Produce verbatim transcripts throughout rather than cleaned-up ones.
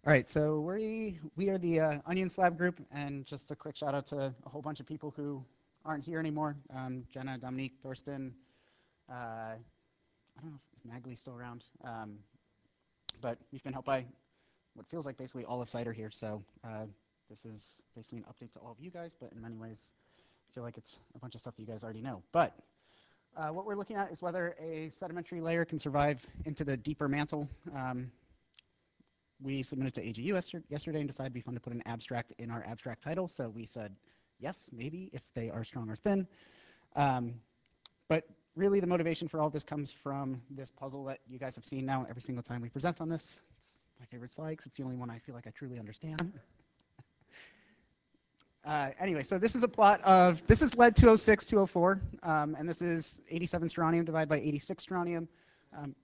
All right, so we we are the uh, Onion Slab group, and just a quick shout out to a whole bunch of people who aren't here anymore. Um, Jenna, Dominique, Thorsten. Uh, I don't know if Magley's still around, um, but we've been helped by what feels like basically all of CIDR here. So uh, this is basically an update to all of you guys, but in many ways, I feel like it's a bunch of stuff that you guys already know. But uh, what we're looking at is whether a sedimentary layer can survive into the deeper mantle. Um, we submitted to A G U yesterday and decided it'd be fun to put an abstract in our abstract title. So we said, yes, maybe, if they are strong or thin. Um, but really the motivation for all this comes from this puzzle that you guys have seen now every single time we present on this. It's my favorite slide because it's the only one I feel like I truly understand. Uh, anyway, so this is a plot of, this is lead two oh six, two oh four, um, and this is eighty-seven strontium divided by eighty-six strontium. Um,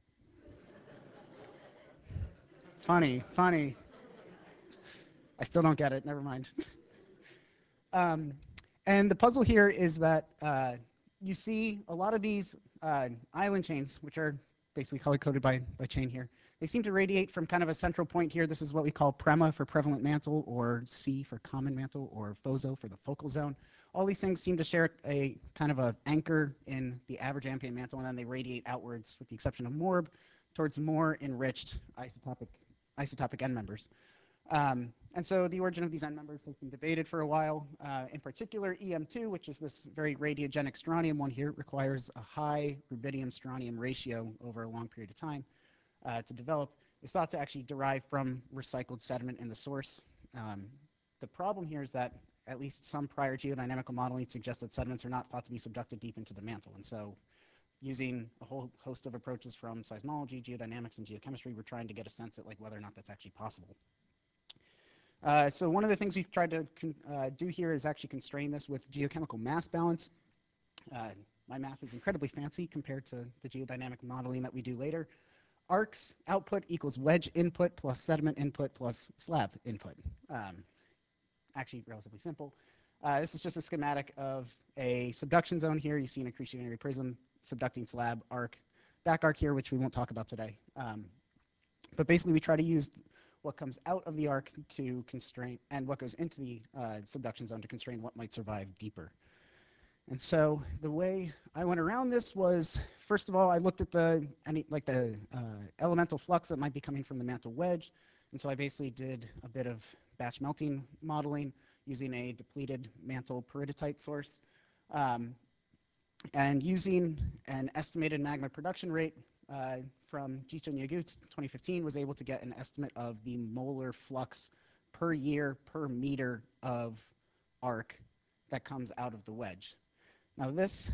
funny, funny. I still don't get it, never mind. Um, and the puzzle here is that uh, you see a lot of these uh, island chains, which are basically color-coded by, by chain here. They seem to radiate from kind of a central point here. This is what we call PREMA for prevalent mantle, or C for common mantle, or FOZO for the focal zone. All these things seem to share a kind of an anchor in the average ambient mantle, and then they radiate outwards, with the exception of MORB, towards more enriched isotopic, isotopic end members. Um, and so the origin of these end members has been debated for a while. Uh, in particular, E M two, which is this very radiogenic strontium one here, requires a high rubidium-strontium ratio over a long period of time uh, to develop. It's thought to actually derive from recycled sediment in the source. Um, the problem here is that at least some prior geodynamical modeling suggests that sediments are not thought to be subducted deep into the mantle. And so using a whole host of approaches from seismology, geodynamics, and geochemistry, we're trying to get a sense at like whether or not that's actually possible. Uh, so one of the things we've tried to uh, do here is actually constrain this with geochemical mass balance. Uh, my math is incredibly fancy compared to the geodynamic modeling that we do later. Arcs output equals wedge input plus sediment input plus slab input. Um, actually relatively simple. Uh, this is just a schematic of a subduction zone here. You see an accretionary prism, subducting slab, arc, back arc here, which we won't talk about today. Um, but basically we try to use what comes out of the arc to constrain, and what goes into the uh, subduction zone to constrain what might survive deeper. And so the way I went around this was, first of all, I looked at the any like the uh, elemental flux that might be coming from the mantle wedge, and so I basically did a bit of batch melting modeling using a depleted mantle peridotite source, um, and using an estimated magma production rate uh, from Jichun Yagut's twenty fifteen, was able to get an estimate of the molar flux per year per meter of arc that comes out of the wedge. Now this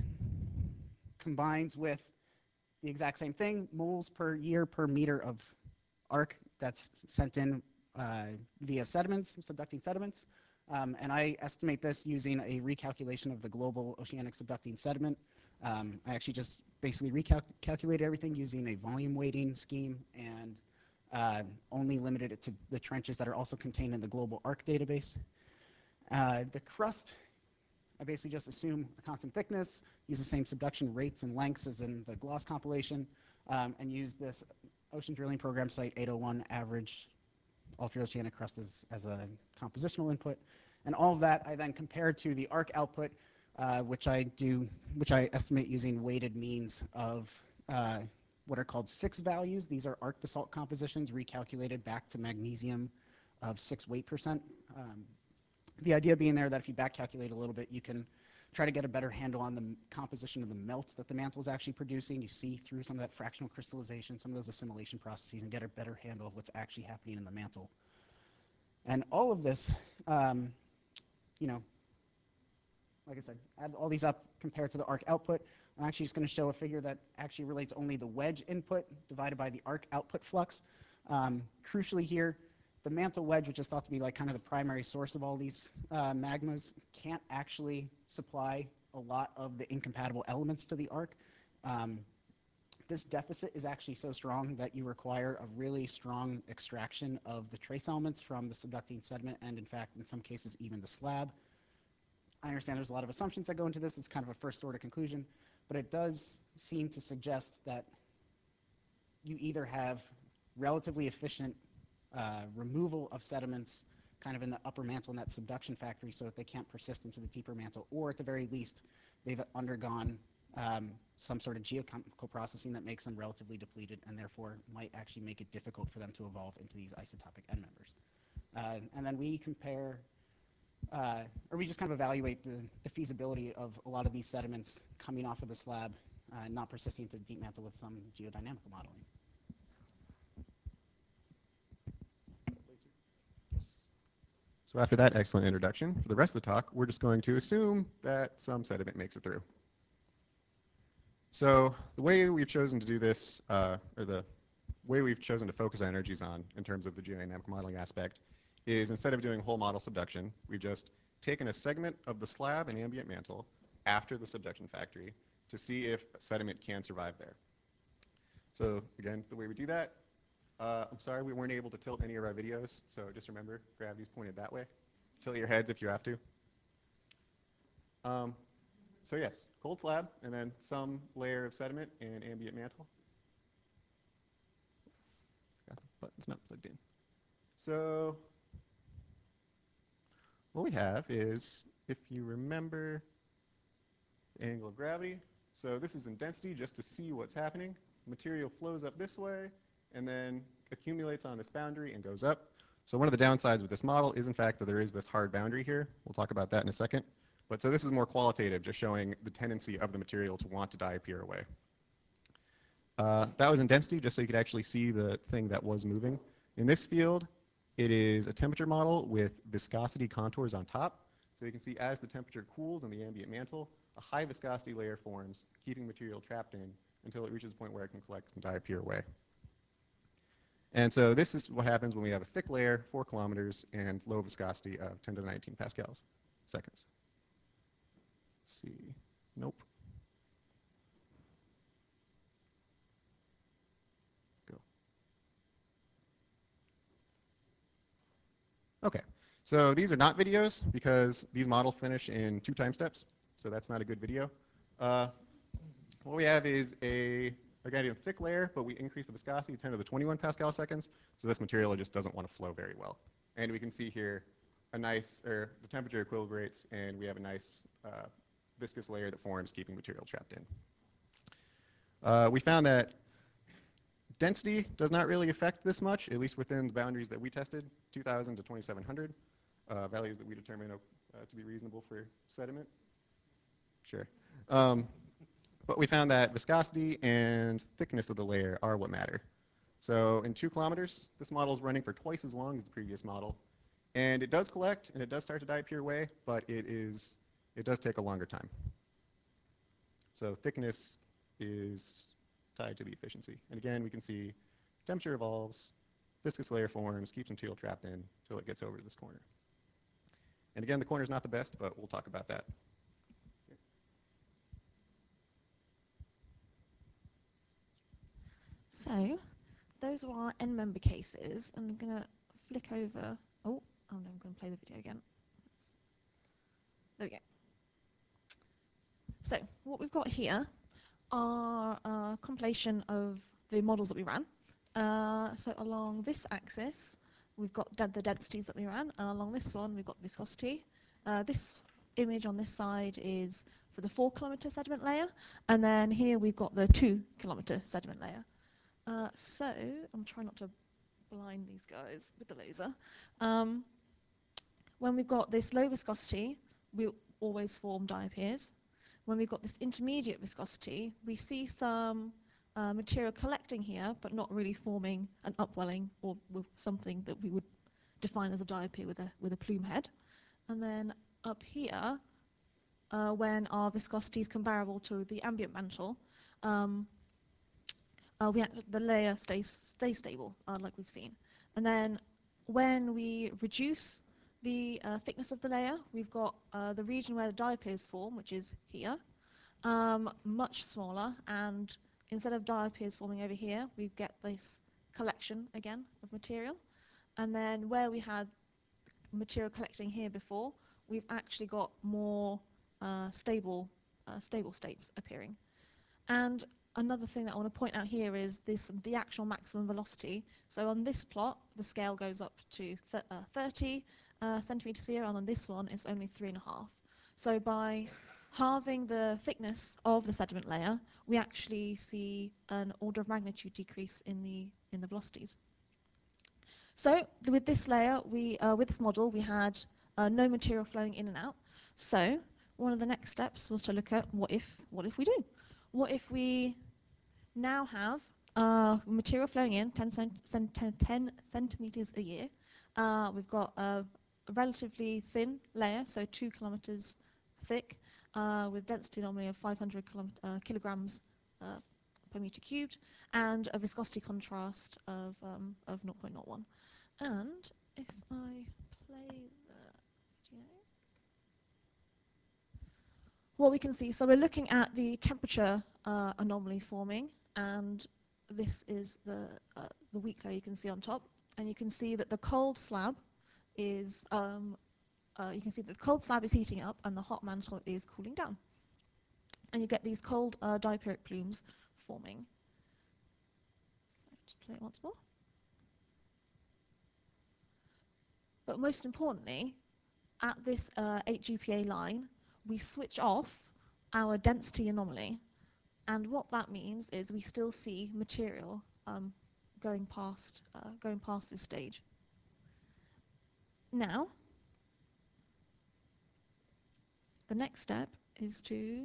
combines with the exact same thing, moles per year per meter of arc that's sent in uh, via sediments, subducting sediments. Um, and I estimate this using a recalculation of the global oceanic subducting sediment. Um, I actually just basically recalculated everything using a volume weighting scheme, and uh, only limited it to the trenches that are also contained in the global arc database. Uh, the crust, I basically just assume a constant thickness, use the same subduction rates and lengths as in the gloss compilation, um, and use this ocean drilling program site eight oh one average ultraoceanic crust as, as a compositional input. And all of that I then compare to the arc output, uh, which I do, which I estimate using weighted means of uh, what are called six values. These are arc basalt compositions recalculated back to magnesium of six weight percent. Um, the idea being there that if you back calculate a little bit, you can try to get a better handle on the composition of the melts that the mantle is actually producing. You see through some of that fractional crystallization, some of those assimilation processes, and get a better handle of what's actually happening in the mantle. And all of this, um, you know, like I said, add all these up compared to the arc output. I'm actually just going to show a figure that actually relates only the wedge input divided by the arc output flux. Um, crucially here, the mantle wedge, which is thought to be like kind of the primary source of all these uh, magmas, can't actually supply a lot of the incompatible elements to the arc. Um, this deficit is actually so strong that you require a really strong extraction of the trace elements from the subducting sediment, and in fact, in some cases, even the slab. I understand there's a lot of assumptions that go into this. It's kind of a first order conclusion, but it does seem to suggest that you either have relatively efficient uh, removal of sediments kind of in the upper mantle in that subduction factory so that they can't persist into the deeper mantle, or at the very least, they've undergone um, some sort of geochemical processing that makes them relatively depleted and therefore might actually make it difficult for them to evolve into these isotopic end members. Uh, and then we compare, uh, or we just kind of evaluate the, the feasibility of a lot of these sediments coming off of the slab uh, and not persisting into the deep mantle with some geodynamical modeling. So after that excellent introduction, for the rest of the talk, we're just going to assume that some sediment makes it through. So the way we've chosen to do this, uh, or the way we've chosen to focus our energies on in terms of the geodynamic modeling aspect, is instead of doing whole model subduction, we've just taken a segment of the slab and ambient mantle after the subduction factory to see if sediment can survive there. So again, the way we do that, uh, I'm sorry we weren't able to tilt any of our videos, so just remember, gravity's pointed that way. Tilt your heads if you have to. Um, so yes, cold slab, and then some layer of sediment and ambient mantle. The button's not plugged in. So what we have is, if you remember the angle of gravity, so this is in density just to see what's happening. Material flows up this way and then accumulates on this boundary and goes up. So one of the downsides with this model is, in fact, that there is this hard boundary here. We'll talk about that in a second. But so this is more qualitative, just showing the tendency of the material to want to diappear away. Uh, that was in density, just so you could actually see the thing that was moving. In this field, it is a temperature model with viscosity contours on top. So you can see as the temperature cools in the ambient mantle, a high viscosity layer forms, keeping material trapped in until it reaches a point where it can collect and diappear away. And so this is what happens when we have a thick layer, four kilometers, and low viscosity of ten to the nineteen pascals seconds. Let's see, nope. Go. Okay, so these are not videos because these models finish in two time steps, so that's not a good video. Uh, what we have is a, again, a thick layer, but we increase the viscosity to ten to the twenty-one pascal seconds, so this material just doesn't want to flow very well. And we can see here a nice, or the temperature equilibrates, and we have a nice uh, viscous layer that forms, keeping material trapped in. Uh, we found that density does not really affect this much, at least within the boundaries that we tested, two thousand to twenty-seven hundred, uh, values that we determine uh, to be reasonable for sediment. Sure. Um, but we found that viscosity and thickness of the layer are what matter. So in two kilometers, this model is running for twice as long as the previous model. And it does collect, and it does start to diappear away, but it is it does take a longer time. So thickness is tied to the efficiency. And again, we can see temperature evolves, viscous layer forms, keeps material trapped in until it gets over to this corner. And again, the corner is not the best, but we'll talk about that. So those are our end member cases, and I'm going to flick over. Oh, oh no, I'm going to play the video again. There we go. So what we've got here are a compilation of the models that we ran. Uh, so along this axis, we've got the densities that we ran, and along this one, we've got viscosity. Uh, this image on this side is for the four kilometer sediment layer, and then here we've got the two kilometer sediment layer. Uh, so I'm trying not to blind these guys with the laser. Um, when we've got this low viscosity, we always form diappears. When we've got this intermediate viscosity, we see some uh, material collecting here, but not really forming an upwelling or with something that we would define as a diappear with a, with a plume head. And then up here, uh, when our viscosity is comparable to the ambient mantle, um, uh, we the layer stays, stays stable, uh, like we've seen. And then when we reduce the uh, thickness of the layer, we've got uh, the region where the diappears form, which is here, um, much smaller, and instead of diappears forming over here, we get this collection again of material. And then where we had material collecting here before, we've actually got more uh, stable, uh, stable states appearing. And another thing that I want to point out here is this the actual maximum velocity. So on this plot, the scale goes up to th uh, thirty uh, centimeters here, and on this one, it's only three and a half. So by halving the thickness of the sediment layer, we actually see an order of magnitude decrease in the in the velocities. So with this layer, we uh, with this model, we had uh, no material flowing in and out. So one of the next steps was to look at what if what if we do? What if we now have uh, material flowing in ten, cent cent ten centimeters a year? Uh, we've got a, a relatively thin layer, so two kilometers thick, uh, with density normally of five hundred uh, kilograms uh, per meter cubed, and a viscosity contrast of um, of zero point zero one. And if I play the video, what we can see, so we're looking at the temperature uh, anomaly forming, and this is the, uh, the weak layer you can see on top. And you can see that the cold slab is, um, uh, you can see that the cold slab is heating up and the hot mantle is cooling down. And you get these cold uh, diperic plumes forming. So just play it once more. But most importantly, at this uh, eight G P A line, we switch off our density anomaly. And what that means is we still see material um, going past uh, going past this stage. Now, the next step is to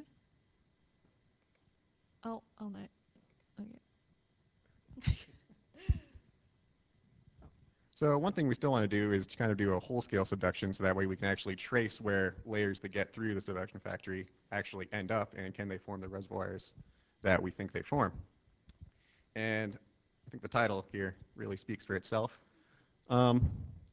oh oh no, okay. So one thing we still want to do is to kind of do a whole-scale subduction, so that way we can actually trace where layers that get through the subduction factory actually end up, and can they form the reservoirs that we think they form. And I think the title here really speaks for itself. Um,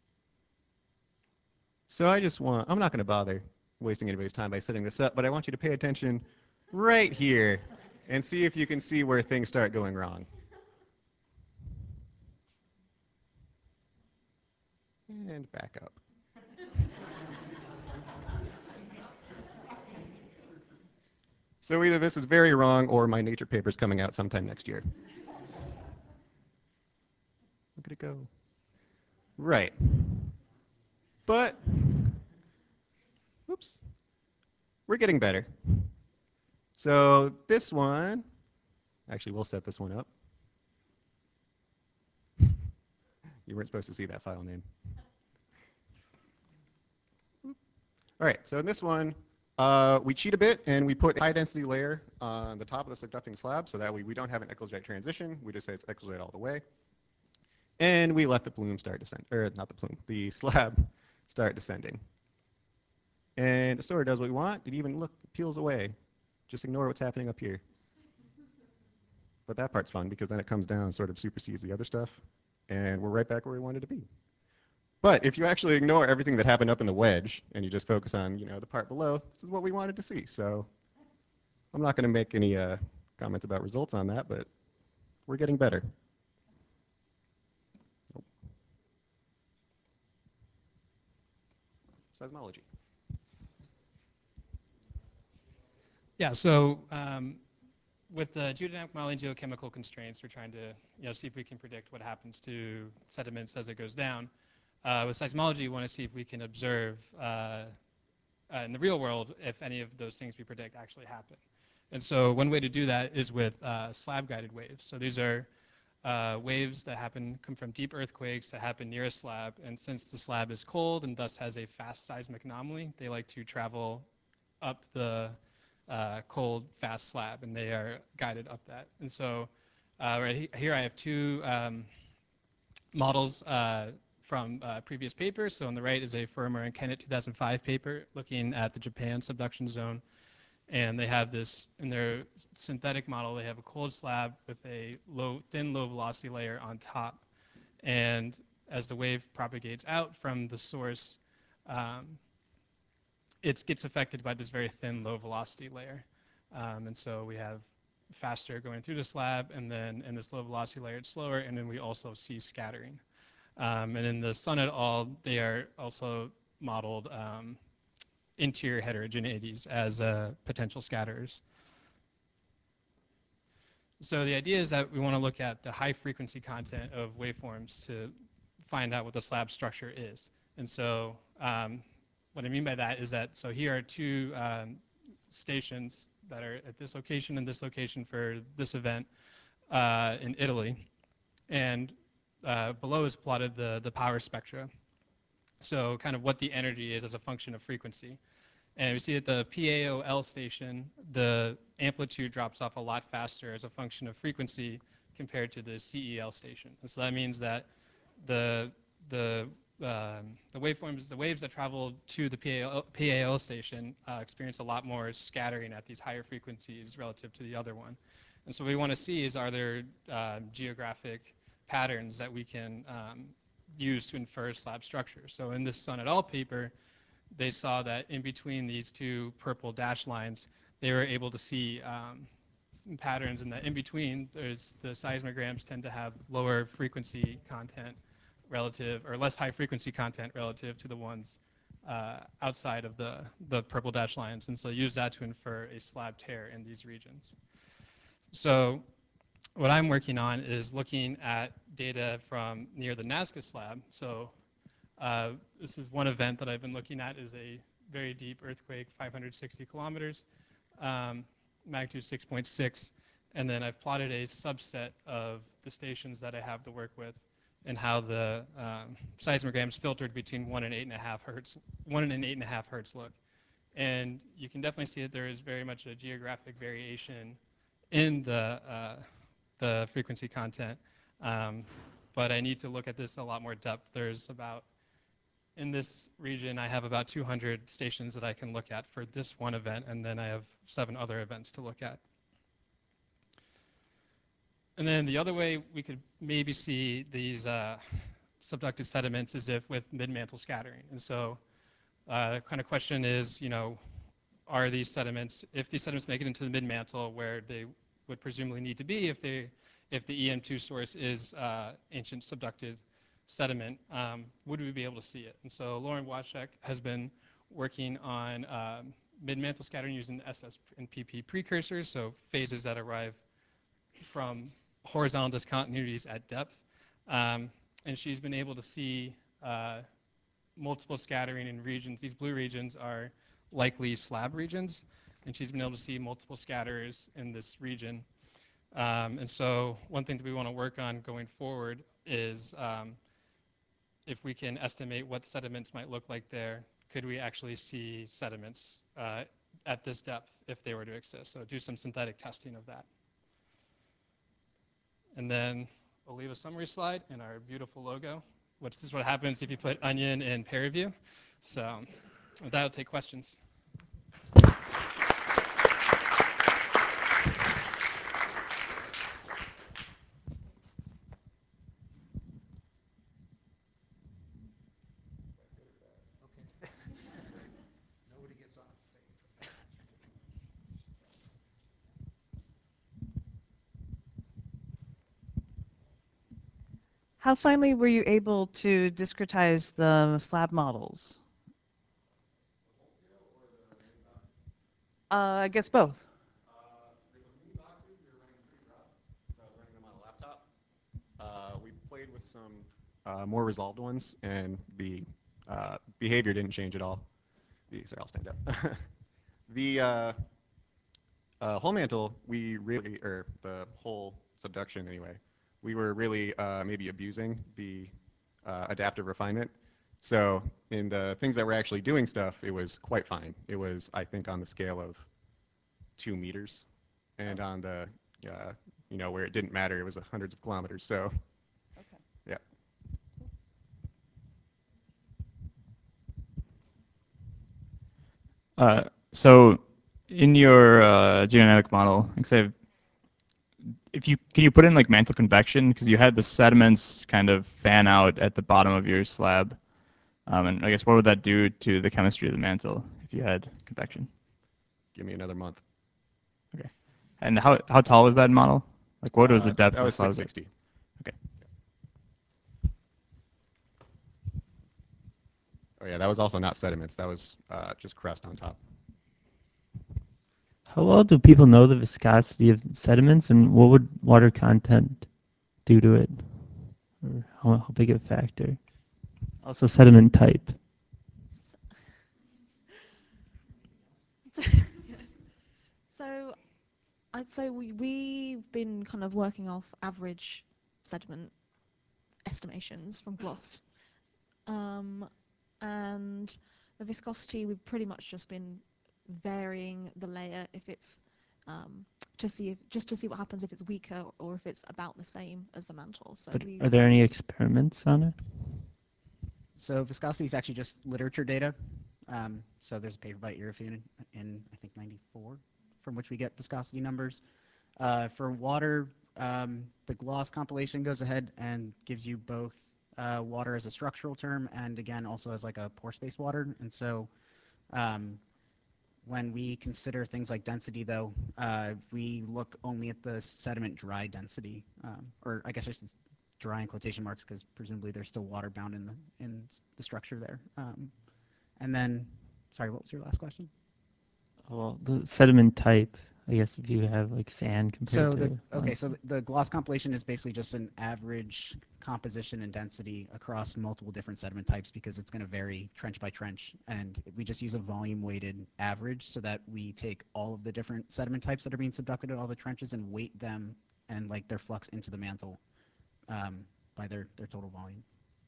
so I just want, I'm not going to bother wasting anybody's time by setting this up, but I want you to pay attention right here and see if you can see where things start going wrong. And back up. So either this is very wrong or my Nature paper is coming out sometime next year. Look at it go. Right. But, whoops, we're getting better. So this one, actually we'll set this one up. You weren't supposed to see that file name. All right, so in this one, uh, we cheat a bit and we put a high density layer on the top of the subducting slab, so that way we don't have an Ecclesjet transition. We just say it's Ecclesjet all the way. And we let the plume start descending, or not the plume, the slab start descending. And it sort of does what we want. It even, look, peels away. Just ignore what's happening up here. But that part's fun, because then it comes down and sort of supersedes the other stuff, and we're right back where we wanted to be. But if you actually ignore everything that happened up in the wedge and you just focus on, you know, the part below, this is what we wanted to see. So I'm not going to make any uh, comments about results on that, but we're getting better. Nope. Seismology. Yeah, so um, with the geodynamic modeling geochemical constraints, we're trying to you know, see if we can predict what happens to sediments as it goes down. Uh, with seismology, we want to see if we can observe uh, uh, in the real world if any of those things we predict actually happen. And so one way to do that is with uh, slab-guided waves. So these are uh, waves that happen come from deep earthquakes that happen near a slab. And since the slab is cold and thus has a fast seismic anomaly, they like to travel up the uh, cold, fast slab, and they are guided up that. And so uh, right he here I have two um, models uh, from uh, previous papers. So on the right is a Firmer and Kennett two thousand five paper looking at the Japan subduction zone. And they have this, in their synthetic model, they have a cold slab with a low, thin, low velocity layer on top. And as the wave propagates out from the source, um, it gets affected by this very thin, low velocity layer. Um, and so we have faster going through the slab, and then in this low velocity layer, it's slower, and then we also see scattering. Um, and in the Sun et al., they are also modeled um, interior heterogeneities as uh, potential scatterers. So the idea is that we want to look at the high frequency content of waveforms to find out what the slab structure is. And so um, what I mean by that is that, so here are two um, stations that are at this location and this location for this event uh, in Italy. And uh, below is plotted the, the power spectra. So kind of what the energy is as a function of frequency. And we see at the P A O L station, the amplitude drops off a lot faster as a function of frequency compared to the C E L station. And so that means that the, the, um, the waveforms, the waves that travel to the P A O L station uh, experience a lot more scattering at these higher frequencies relative to the other one. And so what we want to see is, are there uh, geographic patterns that we can um, use to infer slab structure. So in this Sun et al. Paper, they saw that in between these two purple dashed lines, they were able to see um, patterns, and that in between, there's the seismograms tend to have lower frequency content relative, or less high frequency content relative to the ones uh, outside of the, the purple dashed lines. And so use that to infer a slab tear in these regions. So what I'm working on is looking at data from near the Nazca slab. So uh, this is one event that I've been looking at, is a very deep earthquake, five hundred sixty kilometers, um, magnitude six point six. And then I've plotted a subset of the stations that I have to work with and how the um, seismograms filtered between one and eight and a half hertz, one and eight and a half hertz look. And you can definitely see that there is very much a geographic variation in the, uh, the frequency content. Um, but I need to look at this a lot more depth. There's about, in this region, I have about two hundred stations that I can look at for this one event, and then I have seven other events to look at. And then the other way we could maybe see these uh, subducted sediments is if with mid-mantle scattering. And so uh, the kind of question is, you know, are these sediments, if these sediments make it into the mid-mantle where they would presumably need to be if, they, if the E M two source is uh, ancient subducted sediment, um, would we be able to see it? And so Lauren Waszek has been working on um, mid-mantle scattering using S S and P P precursors, so phases that arrive from horizontal discontinuities at depth. Um, and she's been able to see uh, multiple scattering in regions. These blue regions are likely slab regions, and she's been able to see multiple scatterers in this region. Um, and so one thing that we want to work on going forward is um, if we can estimate what sediments might look like there, could we actually see sediments uh, at this depth if they were to exist? So do some synthetic testing of that. And then I'll leave a summary slide and our beautiful logo, which is what happens if you put onion in peer review. So with that, I'll take questions. How finally were you able to discretize the slab models? Uh, I guess both. Uh, the mini boxes, we were running pretty rough, so I was running them on a laptop. Uh, we played with some uh, more resolved ones, and the uh, behavior didn't change at all. The, sorry, I'll stand up. the uh, uh, whole mantle, we really, or the whole subduction anyway, we were really uh, maybe abusing the uh, adaptive refinement. So in the things that were actually doing stuff, it was quite fine. It was, I think, on the scale of two meters, and on the, uh, you know, where it didn't matter, it was hundreds of kilometers. So, Okay. yeah. Uh, so in your uh, geodynamic model, except if you can you put in like mantle convection, because you had the sediments kind of fan out at the bottom of your slab, um, and I guess what would that do to the chemistry of the mantle if you had convection? Give me another month. Okay. And how how tall was that model? Like what was the Uh, depth that of the was slab? six sixty. Okay. Oh yeah, that was also not sediments. That was uh, just crust on top. How well do people know the viscosity of sediments, and what would water content do to it? Or how, how big a factor? Also, sediment type. So, so I'd say we, we've been kind of working off average sediment estimations from GLOS. Um, and the viscosity, we've pretty much just been varying the layer if it's um, to see if, just to see what happens if it's weaker or if it's about the same as the mantle. So But we are there any experiments on it? So viscosity is actually just literature data. Um, so there's a paper by Irefune in, in I think ninety-four from which we get viscosity numbers. Uh, for water, um, the GLOS compilation goes ahead and gives you both uh, water as a structural term and again also as like a pore space water. And so um, when we consider things like density though, uh, we look only at the sediment dry density, um, or I guess I should dry in quotation marks because presumably there's still water bound in the in the structure there. Um, and then, sorry, what was your last question? Well, the sediment type, I guess if you have like sand compared So to the okay, limestone. so the, the GLOS compilation is basically just an average composition and density across multiple different sediment types because it's going to vary trench by trench, and we just use a volume weighted average so that we take all of the different sediment types that are being subducted at all the trenches and weight them and like their flux into the mantle um, by their their total volume.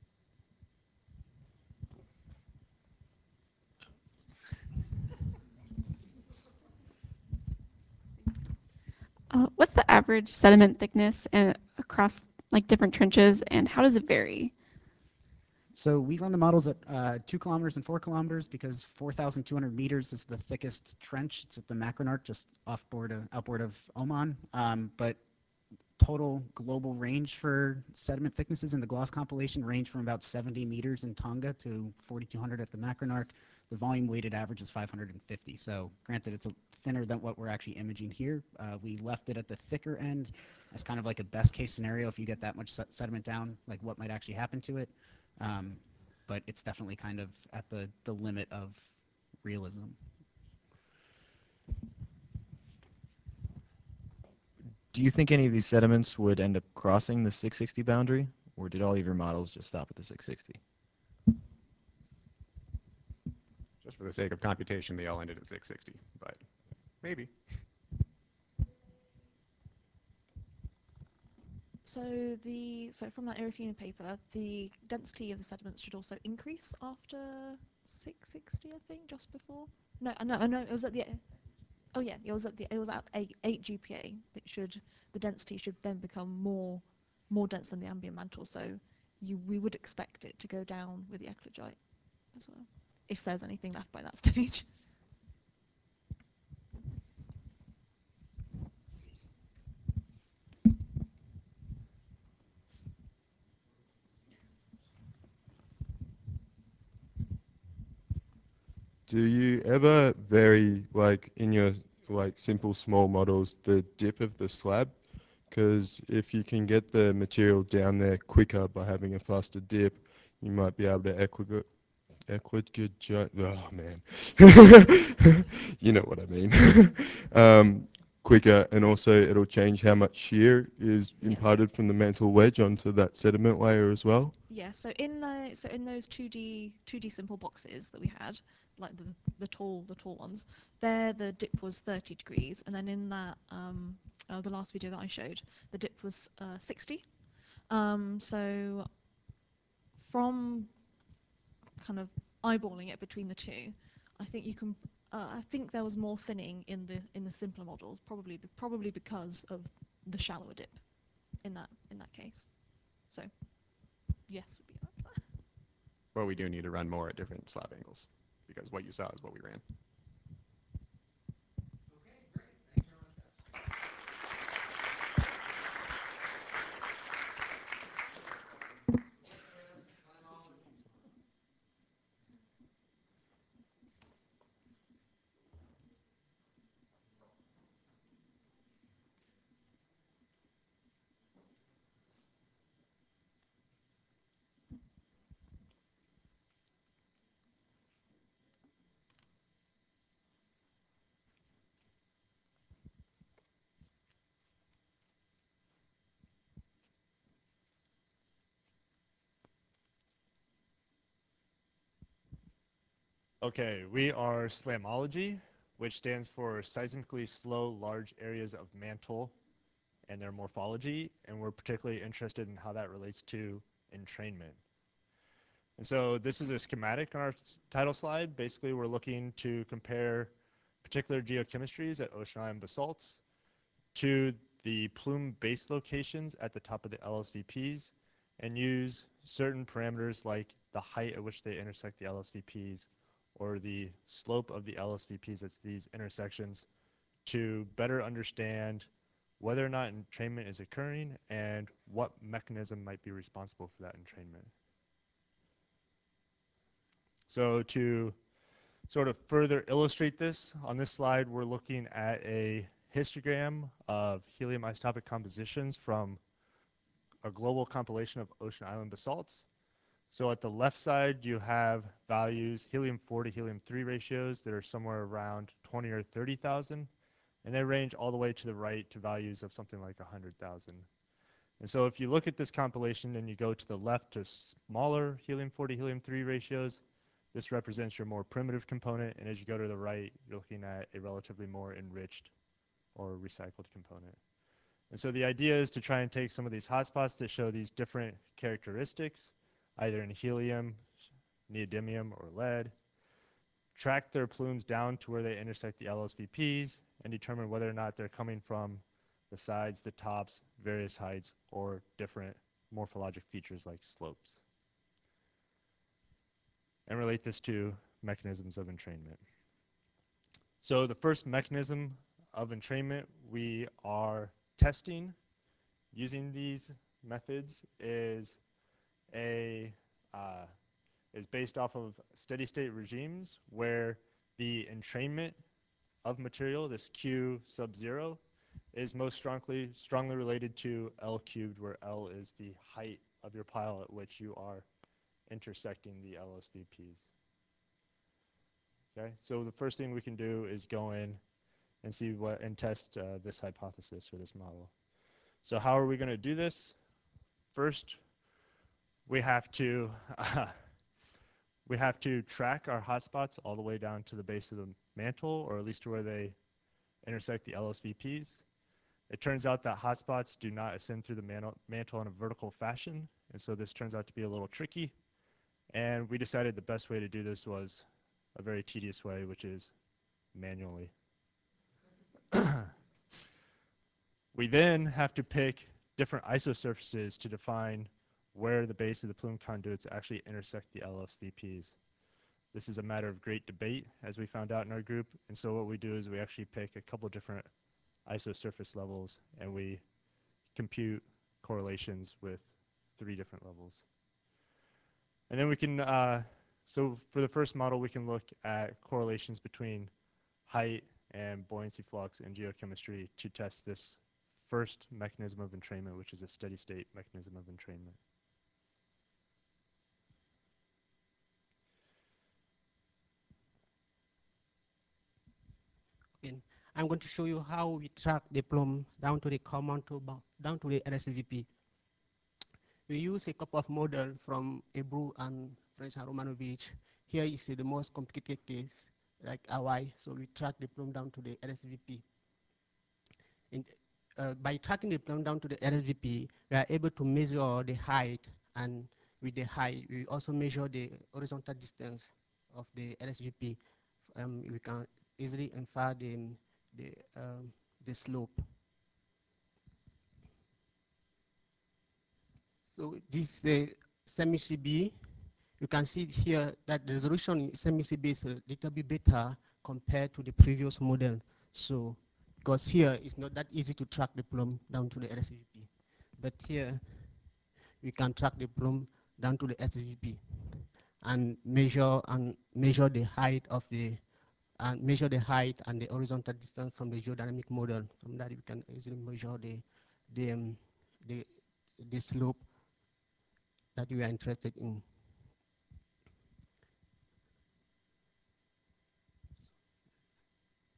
Uh, what's the average sediment thickness uh, across like different trenches, and how does it vary? So we run the models at uh, two kilometers and four kilometers because four thousand two hundred meters is the thickest trench. It's at the Macronarch, just offboard, uh, outboard of Oman. Um, but total global range for sediment thicknesses in the GLOS compilation range from about seventy meters in Tonga to forty-two hundred at the Macronarch. The volume weighted average is five hundred fifty. So granted, it's a thinner than what we're actually imaging here. Uh, we left it at the thicker end as kind of like a best case scenario. If you get that much sediment down, like what might actually happen to it. Um, but it's definitely kind of at the, the limit of realism. Do you think any of these sediments would end up crossing the six sixty boundary, or did all of your models just stop at the six sixty? Just for the sake of computation, they all ended at six sixty, but maybe. So the so from that Irefune paper, the density of the sediments should also increase after six sixty, I think, just before. No, no, no, it was at the. Oh yeah, it was at the. It was at eight, eight G P A. It should the density should then become more, more dense than the ambient mantle. So, you we would expect it to go down with the eclogite as well, if there's anything left by that stage. Do you ever vary, like in your like simple small models, the dip of the slab? Because if you can get the material down there quicker by having a faster dip, you might be able to equig equigate. Oh man, you know what I mean. um, quicker, and also it'll change how much shear is Yes. imparted from the mantle wedge onto that sediment layer as well. Yeah. So in the so in those two D two D simple boxes that we had, like the the tall the tall ones, there the dip was thirty degrees, and then in that um uh, the last video that I showed, the dip was uh, sixty. Um, so from kind of eyeballing it between the two, I think you can. Uh, I think there was more thinning in the in the simpler models, probably be, probably because of the shallower dip in that in that case. So yes would be an answer. But we do need to run more at different slab angles because what you saw is what we ran. Okay, we are Slamology, which stands for Seismically Slow Large Areas of Mantle and their Morphology, and we're particularly interested in how that relates to entrainment. And so this is a schematic on our title slide. Basically, we're looking to compare particular geochemistries at ocean island basalts to the plume base locations at the top of the L S V Ps and use certain parameters like the height at which they intersect the L S V Ps or the slope of the L S V Ps at these intersections to better understand whether or not entrainment is occurring and what mechanism might be responsible for that entrainment. So to sort of further illustrate this, on this slide we're looking at a histogram of helium isotopic compositions from a global compilation of ocean island basalts. So at the left side you have values, helium four to helium three ratios that are somewhere around twenty or thirty thousand, and they range all the way to the right to values of something like one hundred thousand. And so if you look at this compilation and you go to the left to smaller helium four to helium three ratios, this represents your more primitive component, and as you go to the right, you're looking at a relatively more enriched or recycled component. And so the idea is to try and take some of these hotspots that show these different characteristics, either in helium, neodymium, or lead, track their plumes down to where they intersect the L S V Ps, and determine whether or not they're coming from the sides, the tops, various heights, or different morphologic features like slopes. And relate this to mechanisms of entrainment. So the first mechanism of entrainment we are testing using these methods is a uh, is based off of steady state regimes where the entrainment of material, this Q sub zero, is most strongly strongly related to L cubed, where L is the height of your pile at which you are intersecting the L S V Ps. Okay, so the first thing we can do is go in and see what and test uh, this hypothesis or this model. So how are we going to do this? First, we have to uh, we have to track our hotspots all the way down to the base of the mantle, or at least to where they intersect the L S V Ps. It turns out that hotspots do not ascend through the mantle, mantle in a vertical fashion, and so this turns out to be a little tricky. And we decided the best way to do this was a very tedious way, which is manually. We then have to pick different isosurfaces to define where the base of the plume conduits actually intersect the L S V Ps. This is a matter of great debate, as we found out in our group, and so what we do is we actually pick a couple different isosurface levels and we compute correlations with three different levels. And then we can, uh, so for the first model, we can look at correlations between height and buoyancy flux in geochemistry to test this first mechanism of entrainment, which is a steady state mechanism of entrainment. Okay. I'm going to show you how we track the plume down to the common to down to the L S V P. We use a couple of models from Ebru and French and Romanovich. Here is the most complicated case, like Hawaii. So we track the plume down to the L S V P. And, uh, by tracking the plume down to the L S V P, we are able to measure the height, and with the height, we also measure the horizontal distance of the L S V P. Um, we can easily infer the, the, um, the slope. So this is the semi-C B. You can see here that the resolution in semi-C B is a little bit better compared to the previous model. So, because here it's not that easy to track the plume down to the L S V P. But here, we can track the plume down to the S V P and measure and measure the height of the and measure the height and the horizontal distance from the geodynamic model. From that, we can easily measure the the um, the, the slope that we are interested in.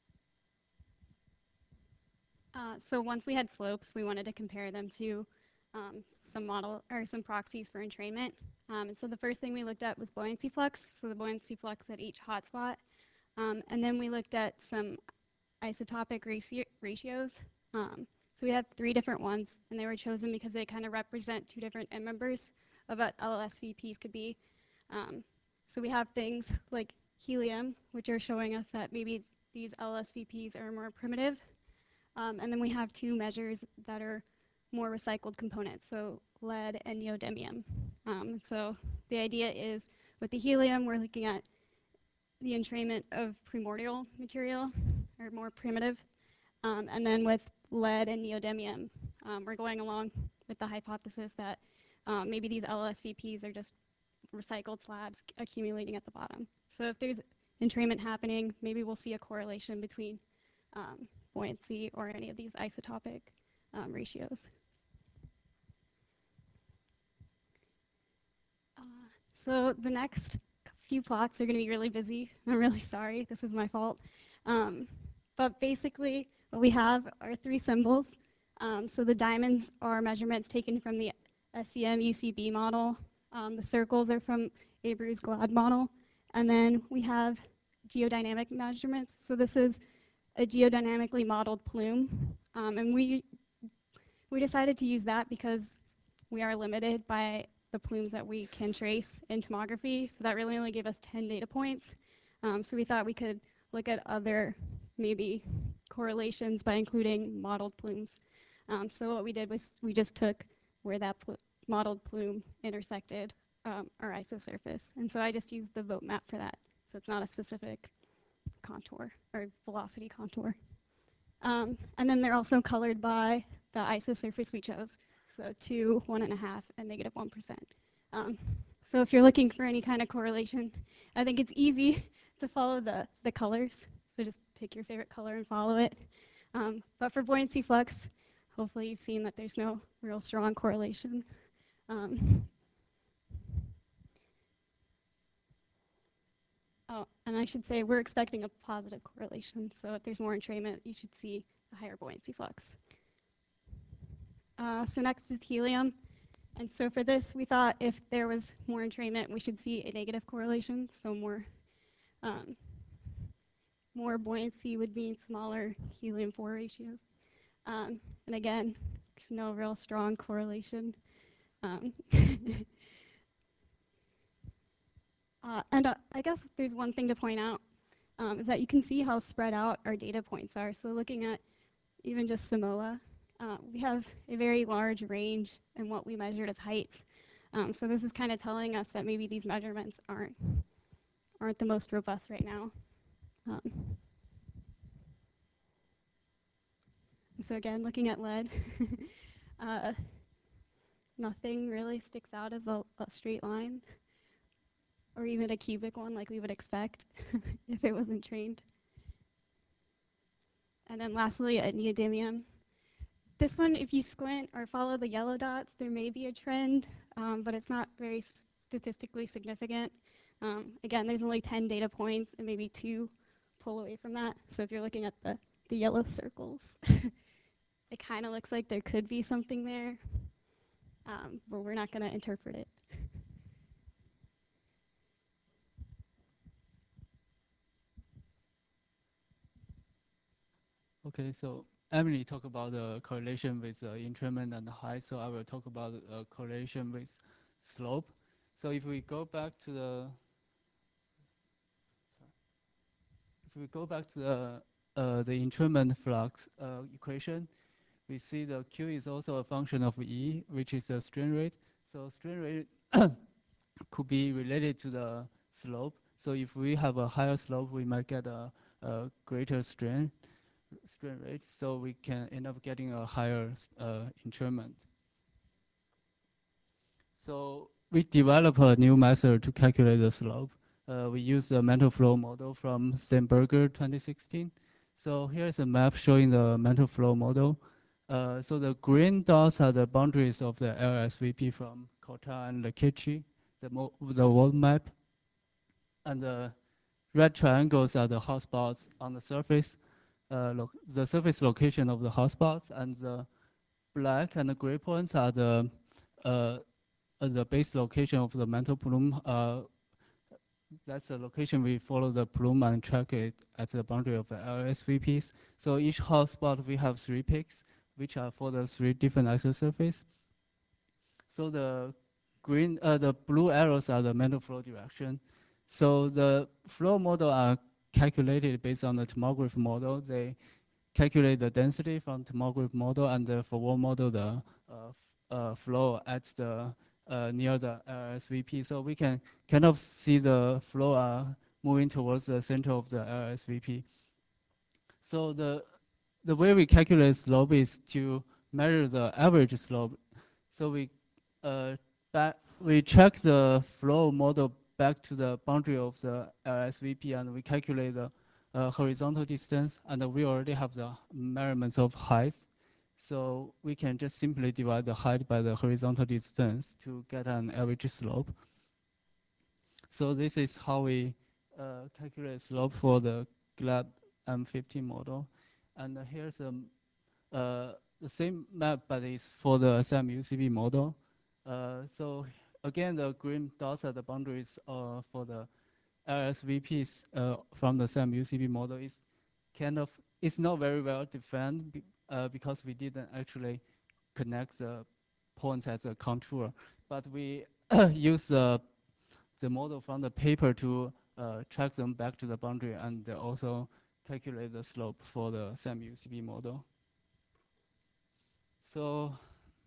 Uh, so once we had slopes, we wanted to compare them to um, some model or some proxies for entrainment. Um, and so the first thing we looked at was buoyancy flux, so the buoyancy flux at each hotspot. Um, and then we looked at some isotopic ratio ratios. Um, so we had three different ones, and they were chosen because they kind of represent two different M members of what L S V Ps could be. Um, so we have things like helium, which are showing us that maybe these L S V Ps are more primitive. Um, and then we have two measures that are more recycled components, so lead and neodymium. Um, so the idea is with the helium, we're looking at the entrainment of primordial material, or more primitive. Um, and then with lead and neodymium, um, we're going along with the hypothesis that um, maybe these L S V Ps are just recycled slabs accumulating at the bottom. So if there's entrainment happening, maybe we'll see a correlation between um, buoyancy or any of these isotopic um, ratios. Uh, so the next few plots are going to be really busy. I'm really sorry. This is my fault. Um, but basically, what we have are three symbols. Um, so the diamonds are measurements taken from the S E M U C B model. Um, the circles are from Abreu's GLAD model. And then we have geodynamic measurements. So this is a geodynamically modeled plume. Um, and we, we decided to use that because we are limited by the plumes that we can trace in tomography. So that really only gave us ten data points. Um, so we thought we could look at other maybe correlations by including modeled plumes. Um, so what we did was we just took where that pl modeled plume intersected um, our isosurface. And so I just used the vote map for that. So it's not a specific contour or velocity contour. Um, and then they're also colored by the isosurface we chose. So two, one and a half, and negative one percent. Um, so if you're looking for any kind of correlation, I think it's easy to follow the, the colors. So just pick your favorite color and follow it. Um, but for buoyancy flux, hopefully you've seen that there's no real strong correlation. Um, oh, and I should say we're expecting a positive correlation. So if there's more entrainment, you should see a higher buoyancy flux. Uh, so next is helium. And so for this, we thought if there was more entrainment, we should see a negative correlation. So more, um, more buoyancy would mean smaller helium four ratios. Um, and again, there's no real strong correlation. Um, uh, and uh, I guess there's one thing to point out, um, is that you can see how spread out our data points are. So looking at even just Samoa, uh, we have a very large range in what we measured as heights. Um, so this is kind of telling us that maybe these measurements aren't aren't the most robust right now. Um, so again, looking at lead, uh, nothing really sticks out as a, a straight line, or even a cubic one like we would expect if it wasn't trained. And then lastly, at neodymium. This one, if you squint or follow the yellow dots, there may be a trend, um, but it's not very statistically significant. Um, again, there's only ten data points and maybe two pull away from that. So if you're looking at the, the yellow circles, it kind of looks like there could be something there, um, but we're not going to interpret it. Okay, so Emily talked about the correlation with uh, entrainment and height, so I will talk about uh, correlation with slope. So if we go back to the, sorry. if we go back to the uh, the entrainment flux uh, equation, we see the Q is also a function of E, which is the strain rate. So strain rate could be related to the slope. So if we have a higher slope, we might get a, a greater strain. strain rate, so we can end up getting a higher uh, entrainment. So we develop a new method to calculate the slope. Uh, we use the mental flow model from Steinberger twenty sixteen. So here's a map showing the mental flow model. Uh, so the green dots are the boundaries of the L S V P from Kota and Lakichi, the, the world map. And the red triangles are the hotspots on the surface. Uh, the surface location of the hotspots, and the black and the gray points are the uh, uh, the base location of the mantle plume. Uh, that's the location we follow the plume and track it at the boundary of the L S V Ps. So each hotspot we have three peaks, which are for the three different isosurface. So the green, uh, the blue arrows are the mantle flow direction. So the flow model are calculated based on the tomograph model. They calculate the density from tomograph model, and the forward model the uh, uh, flow at the uh, near the L S V P. So we can kind of see the flow uh, moving towards the center of the L S V P. So the the way we calculate slope is to measure the average slope. So we uh, back we check the flow model back to the boundary of the L S V P, and we calculate the uh, horizontal distance, and we already have the measurements of height. So we can just simply divide the height by the horizontal distance to get an average slope. So this is how we uh, calculate slope for the GLAD M fifteen model. And uh, here's a, uh, the same map, but it's for the S M U C B model. Uh, so again, the green dots are the boundaries uh, for the L S V Ps uh, from the S M U C B model. Is kind of, it's not very well defined be, uh, because we didn't actually connect the points as a contour. But we use the the model from the paper to uh, track them back to the boundary, and also calculate the slope for the S M U C B model. So,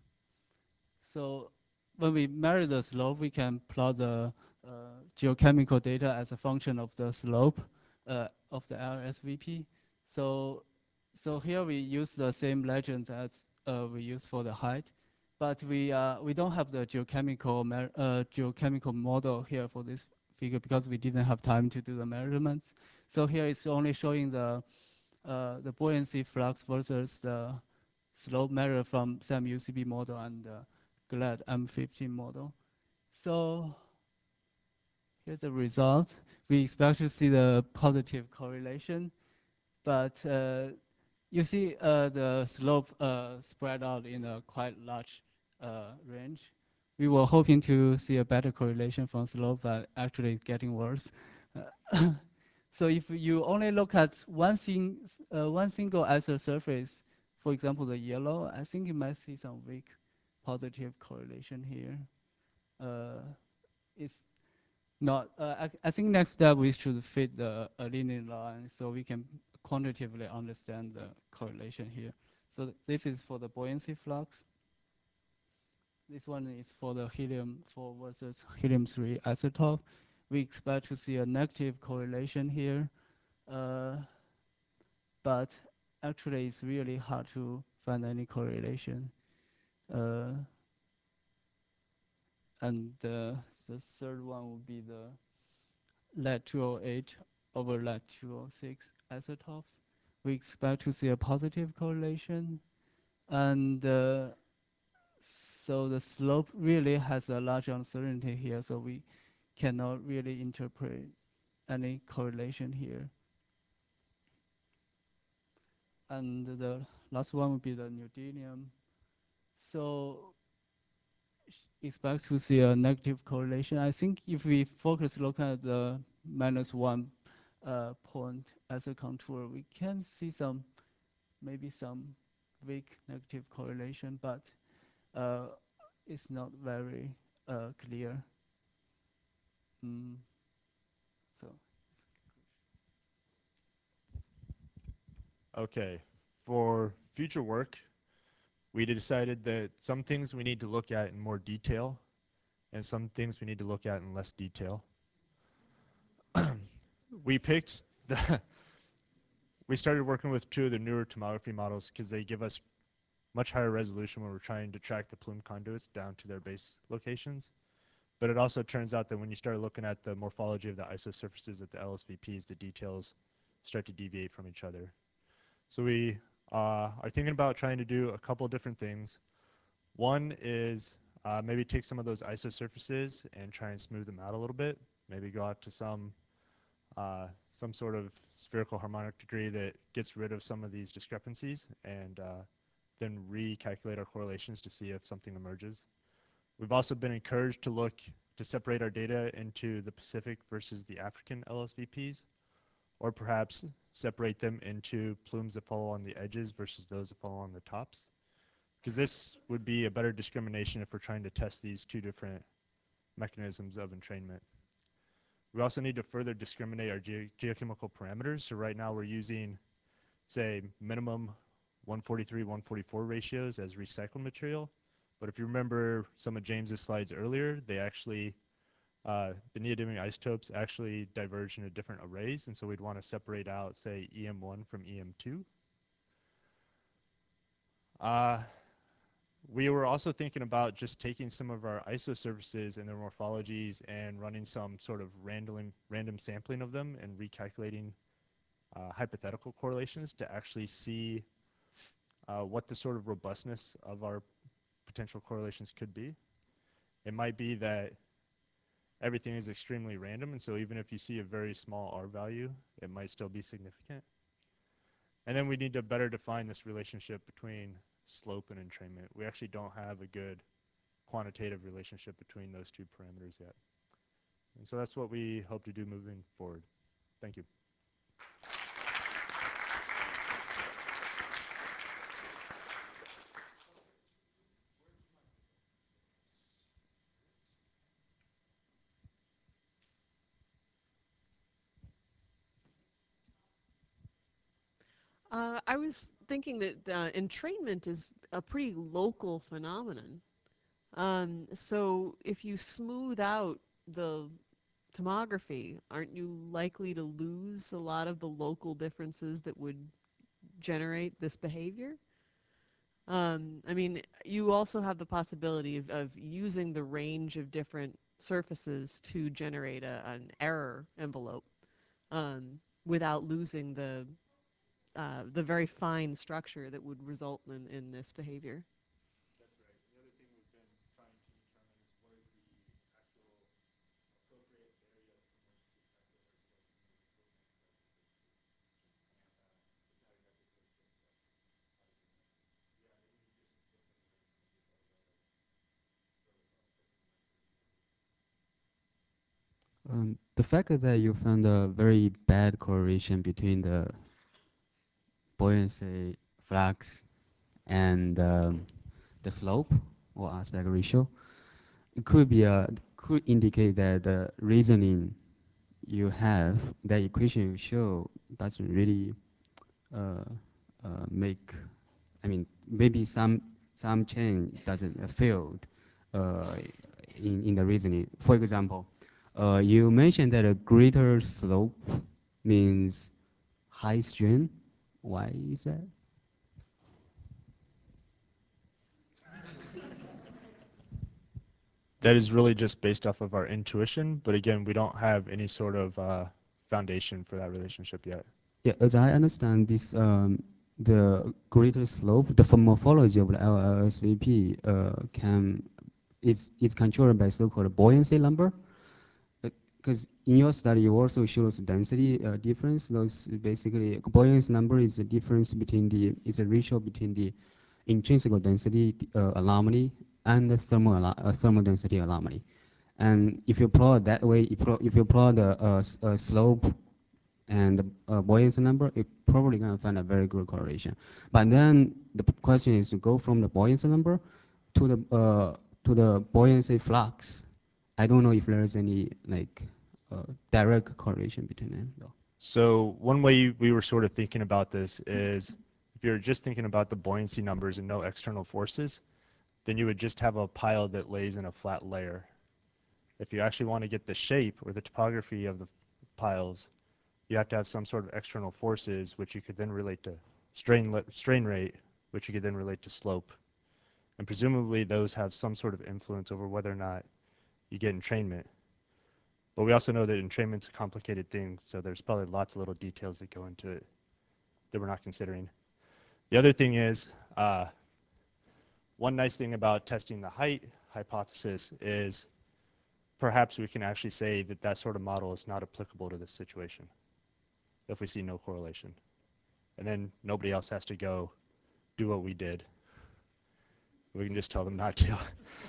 so when we measure the slope, we can plot the uh, geochemical data as a function of the slope uh, of the L S V P. So, so here we use the same legends as uh, we use for the height, but we uh, we don't have the geochemical uh, geochemical model here for this figure because we didn't have time to do the measurements. So here it's only showing the uh, the buoyancy flux versus the slope measure from S M U C B model and the GLAD M fifteen model. So here's the results. We expect to see the positive correlation, but uh, you see uh, the slope uh, spread out in a quite large uh, range. We were hoping to see a better correlation from slope, but actually it's getting worse. Uh, so if you only look at one, thing, uh, one single isosurface, for example, the yellow, I think you might see some weak positive correlation here. Uh, it's not, uh, I, I think next step we should fit the a linear line so we can quantitatively understand the correlation here. So th this is for the buoyancy flux. This one is for the helium four versus helium three isotope. We expect to see a negative correlation here, uh, but actually it's really hard to find any correlation. Uh, and uh, the third one would be the lead two oh eight over lead two oh six isotopes. We expect to see a positive correlation. And uh, so the slope really has a large uncertainty here, so we cannot really interpret any correlation here. And the last one would be the neodymium. So expect to see a negative correlation. I think if we focus look at the minus one uh, point as a contour, we can see some, maybe some weak negative correlation, but uh, it's not very uh, clear. Mm. So. Okay, for future work, we decided that some things we need to look at in more detail, and some things we need to look at in less detail. We picked the, we started working with two of the newer tomography models because they give us much higher resolution when we're trying to track the plume conduits down to their base locations. But it also turns out that when you start looking at the morphology of the isosurfaces at the L S V Ps, the details start to deviate from each other. So we uh, are thinking about trying to do a couple different things. One is uh, maybe take some of those isosurfaces and try and smooth them out a little bit. Maybe go out to some uh, some sort of spherical harmonic degree that gets rid of some of these discrepancies and uh, then recalculate our correlations to see if something emerges. We've also been encouraged to look to separate our data into the Pacific versus the African L S V Ps, or perhaps separate them into plumes that fall on the edges versus those that fall on the tops, because this would be a better discrimination if we're trying to test these two different mechanisms of entrainment. We also need to further discriminate our ge geochemical parameters. So right now we're using, say, minimum one forty-three, one forty-four ratios as recycled material. But if you remember some of James's slides earlier, they actually, uh, the neodymium isotopes actually diverge into different arrays. And so we'd want to separate out, say, E M one from E M two. Uh, we were also thinking about just taking some of our isosurfaces and their morphologies and running some sort of random, random sampling of them and recalculating uh, hypothetical correlations to actually see uh, what the sort of robustness of our potential correlations could be. It might be that everything is extremely random, and so even if you see a very small R value, it might still be significant. And then we need to better define this relationship between slope and entrainment. We actually don't have a good quantitative relationship between those two parameters yet. And so that's what we hope to do moving forward. Thank you. Uh, I was thinking that uh, entrainment is a pretty local phenomenon. Um, so if you smooth out the tomography, aren't you likely to lose a lot of the local differences that would generate this behavior? Um, I mean, you also have the possibility of, of using the range of different surfaces to generate a, an error envelope um, without losing the uh, the very fine structure that would result in, in this behavior. That's right. The other thing we've been trying to determine is what is the actual appropriate area from which to calculate our slopes and the equipment that we switch to. And uh, it's not exactly clear to us, but how to do that. Yeah, I think we just put something right in front of you, so I'll go Um, the fact that you found a very bad correlation between the buoyancy flux and um, the slope or aspect ratio, it could be a could indicate that the reasoning you have, that equation you show, doesn't really uh, uh, make. I mean, maybe some some chain doesn't uh, failed uh, in in the reasoning. For example, uh, you mentioned that a greater slope means high strain. Why is that? That is really just based off of our intuition, but again, we don't have any sort of uh, foundation for that relationship yet. Yeah, as I understand this, um, the greater slope, the morphology of the L S V P uh, can is is controlled by so-called buoyancy number. Because in your study, you also shows density uh, difference. Those basically buoyancy number is the difference between the is a ratio between the intrinsic density uh, anomaly and the thermal uh, thermal density anomaly. And if you plot that way, if, if you plot the uh, uh, slope and the uh, buoyancy number, you're probably gonna find a very good correlation. But then the question is to go from the buoyancy number to the uh, to the buoyancy flux. I don't know if there is any like uh, direct correlation between them though. So one way we were sort of thinking about this is if you're just thinking about the buoyancy numbers and no external forces, then you would just have a pile that lays in a flat layer. If you actually want to get the shape or the topography of the piles, you have to have some sort of external forces, which you could then relate to strain, strain rate, which you could then relate to slope. And presumably those have some sort of influence over whether or not you get entrainment. But we also know that entrainment's a complicated thing, so there's probably lots of little details that go into it that we're not considering. The other thing is, uh, one nice thing about testing the height hypothesis is perhaps we can actually say that that sort of model is not applicable to this situation if we see no correlation. And then nobody else has to go do what we did. we can just tell them not to.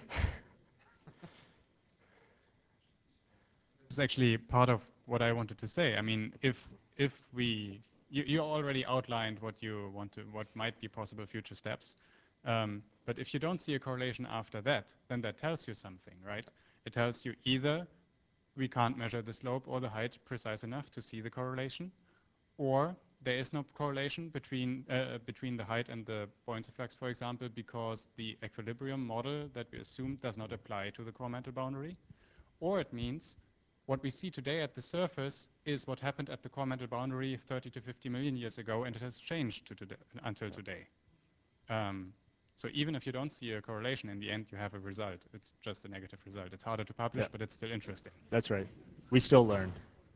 This is actually part of what I wanted to say. I mean, if if we you, you already outlined what you want to what might be possible future steps, um, but if you don't see a correlation after that, then that tells you something, right? It tells you either we can't measure the slope or the height precise enough to see the correlation, or there is no correlation between uh, between the height and the buoyancy flux, for example, because the equilibrium model that we assumed does not apply to the core mantle boundary, or it means what we see today at the surface is what happened at the core mantle boundary thirty to fifty million years ago, and it has changed to today, until today. Um, so even if you don't see a correlation, in the end you have a result. It's just a negative result. It's harder to publish, Yeah. but it's still interesting. That's right. We still learn.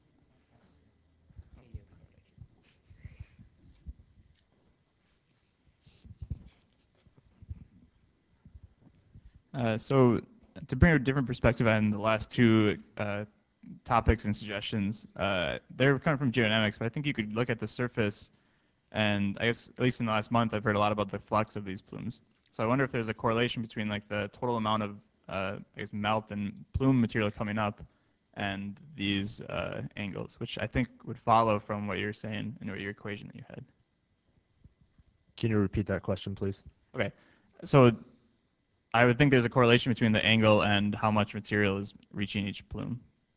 Uh, so to bring a different perspective on the last two uh, topics and suggestions, uh, they're coming from geodynamics, but I think you could look at the surface, and I guess at least in the last month I've heard a lot about the flux of these plumes. So I wonder if there's a correlation between like the total amount of uh, I guess melt and plume material coming up and these uh, angles, which I think would follow from what you're saying and what your equation that you had. Can you repeat that question, please? Okay, so I would think there's a correlation between the angle and how much material is reaching each plume.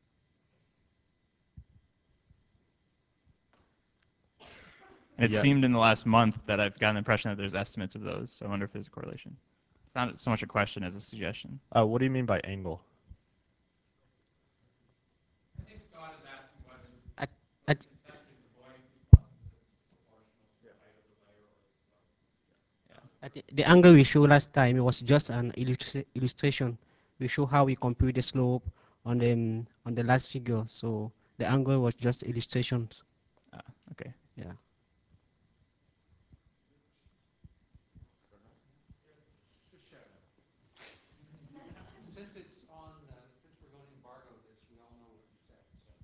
And it Yeah. seemed in the last month that I've gotten the impression that there's estimates of those, so I wonder if there's a correlation. It's not so much a question as a suggestion. Uh, what do you mean by angle? I think Scott is asking whether At, at, conceptually the buoyancy flux is proportional to the height of the layer or the slope. at the, the angle we showed last time, it was just an illustra illustration. We show how we compute the slope on the um, on the last figure. So the angle was just illustrations. Ah, okay. Yeah. Since it's on, uh, since we're going to embargo this, we all know what you said.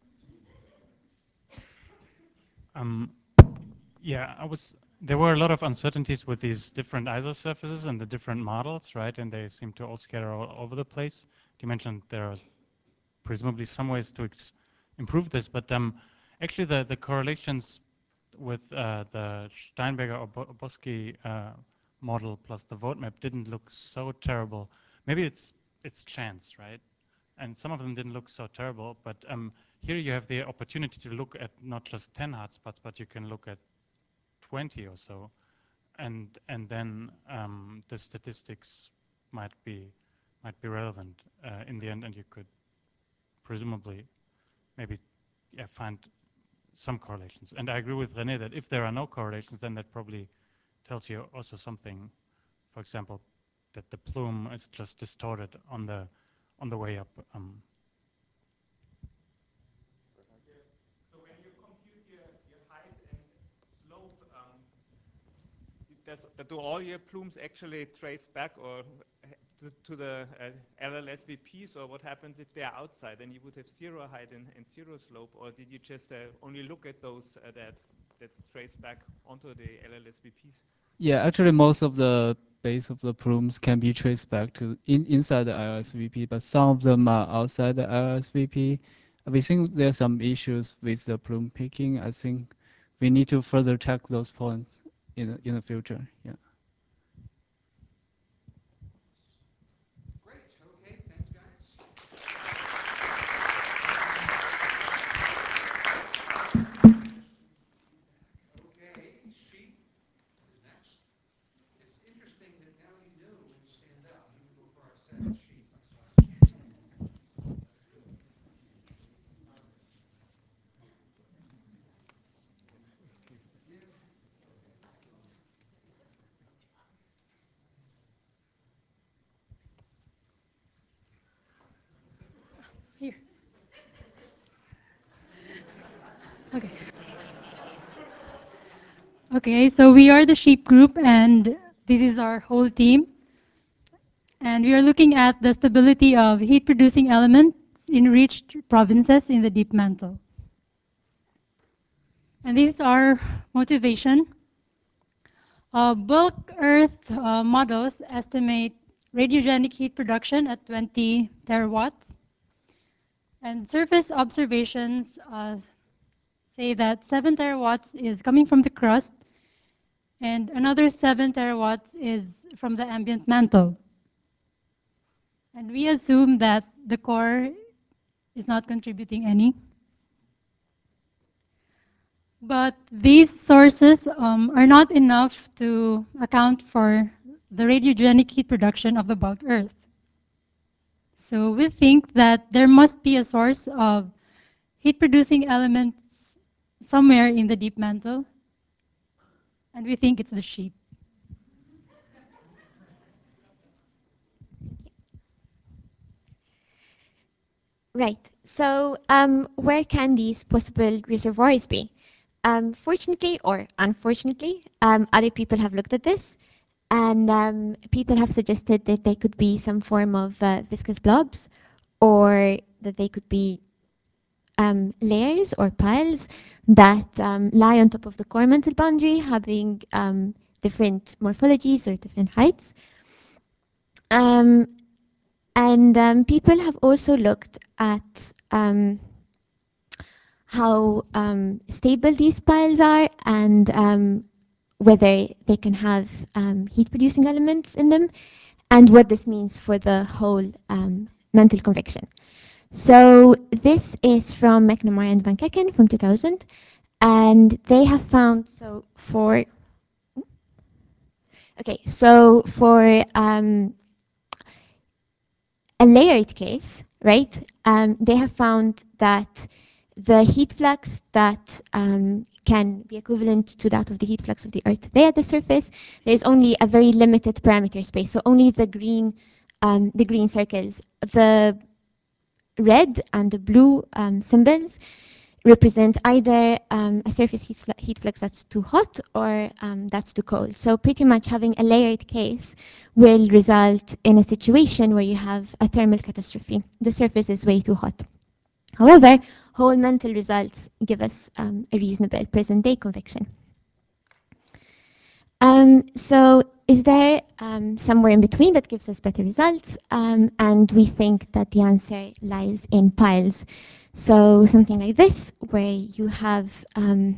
So. Um, yeah, I was. There were a lot of uncertainties with these different isosurfaces and the different models, right? And they seem to all scatter all over the place. You mentioned there are presumably some ways to ex improve this, but um, actually the the correlations with uh, the Steinberger or Bo Bosky uh, model plus the vote map didn't look so terrible. Maybe it's it's chance, right? And some of them didn't look so terrible, but um, here you have the opportunity to look at not just ten hotspots, but you can look at twenty or so, and and then um, the statistics might be might be relevant uh, in the end, and you could presumably maybe yeah, find some correlations. And I agree with René that if there are no correlations, then that probably tells you also something. For example, that the plume is just distorted on the on the way up. Um. So when you compute your, your height and slope, um, does, do all your plumes actually trace back or to, to the uh, L L S V Ps, or what happens if they are outside? Then you would have zero height and, and zero slope, or did you just uh, only look at those uh, that that trace back onto the L L S V Ps? Yeah, actually, most of the base of the plumes can be traced back to in, inside the L S V P, but some of them are outside the L S V P. We think there's some issues with the plume picking. I think we need to further check those points in the, in the future. Yeah. Great. Okay. Thanks, guys. Okay. Sheep is next. It's interesting that now you know when to stand up, even before I said sheep. So that's good. Here. Okay. Okay, so we are the sheep group, and this is our whole team. And we are looking at the stability of heat-producing elements in rich provinces in the deep mantle. And this is our motivation. Uh, bulk Earth uh, models estimate radiogenic heat production at twenty terawatts. And surface observations uh, say that seven terawatts is coming from the crust and another seven terawatts is from the ambient mantle. And we assume that the core is not contributing any. But these sources um, are not enough to account for the radiogenic heat production of the bulk Earth. So we think that there must be a source of heat-producing elements somewhere in the deep mantle, and we think it's the sheep. Right. So um, where can these possible reservoirs be? Um, fortunately or unfortunately, um, other people have looked at this, and um, people have suggested that they could be some form of uh, viscous blobs, or that they could be um, layers or piles that um, lie on top of the core mantle boundary, having um, different morphologies or different heights. Um, and um, people have also looked at um, how um, stable these piles are and um, whether they can have um, heat-producing elements in them, and what this means for the whole um, mantle convection. So this is from McNamara and Van Kecken from two thousand, and they have found, so for, okay, so for um, a layered case, right, um, they have found that the heat flux that um, can be equivalent to that of the heat flux of the Earth today at the surface, there's only a very limited parameter space, so only the green, um, the green circles. The red and the blue um, symbols represent either um, a surface heat, fl heat flux that's too hot or um, that's too cold. So pretty much having a layered case will result in a situation where you have a thermal catastrophe. The surface is way too hot. However, whole mantle results give us um, a reasonable present-day convection. Um, so is there um, somewhere in between that gives us better results? Um, and we think that the answer lies in piles. So something like this, where you have um,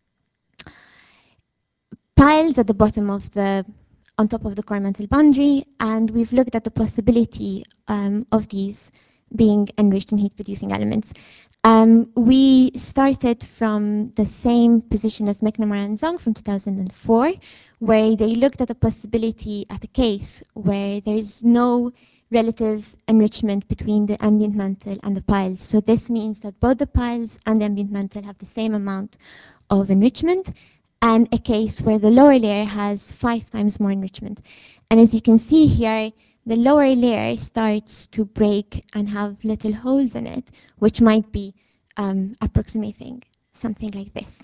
piles at the bottom of the, on top of the core mantle boundary, and we've looked at the possibility um, of these being enriched in heat-producing elements. Um, we started from the same position as McNamara and Zong from two thousand four, where they looked at a possibility at a case where there is no relative enrichment between the ambient mantle and the piles. So this means that both the piles and the ambient mantle have the same amount of enrichment, and a case where the lower layer has five times more enrichment. And as you can see here, the lower layer starts to break and have little holes in it, which might be um, approximating something like this.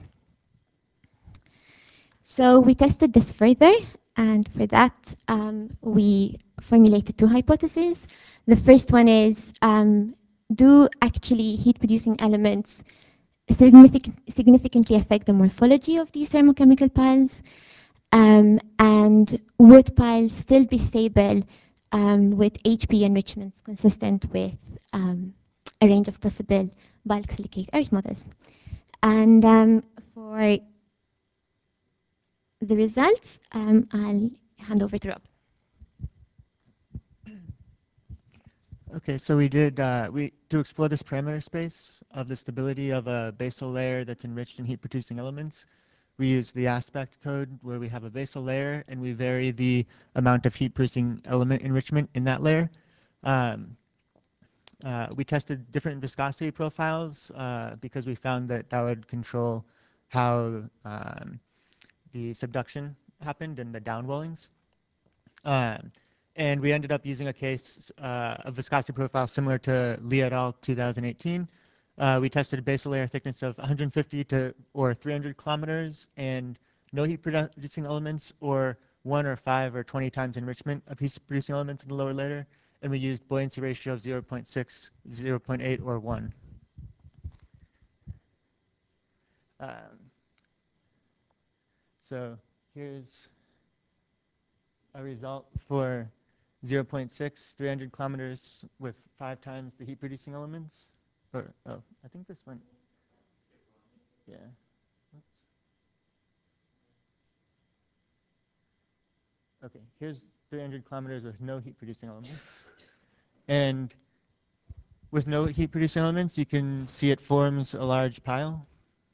So we tested this further, and for that um, we formulated two hypotheses. The first one is, um, do actually heat-producing elements significant, significantly affect the morphology of these thermochemical piles? Um, and would piles still be stable um, with H P enrichments consistent with um, a range of possible bulk silicate earth models? And um, for the results, um, I'll hand over to Rob. Okay, so we did, uh, we to explore this parameter space of the stability of a basal layer that's enriched in heat-producing elements, we use the aspect code where we have a basal layer and we vary the amount of heat-producing element enrichment in that layer. Um, uh, we tested different viscosity profiles uh, because we found that that would control how um, the subduction happened and the downwellings. Um, and we ended up using a case, uh, a viscosity profile similar to Lee et al. two thousand eighteen. Uh, we tested a basal layer thickness of one hundred fifty to or three hundred kilometers and no heat producing elements, or one or five or twenty times enrichment of heat producing elements in the lower layer. And we used buoyancy ratio of zero point six, zero point eight, or one. Um, so here's a result for zero point six, three hundred kilometers with five times the heat-producing elements. Or, oh, I think this went, yeah. Oops. Okay, here's three hundred kilometers with no heat-producing elements. And with no heat-producing elements, you can see it forms a large pile.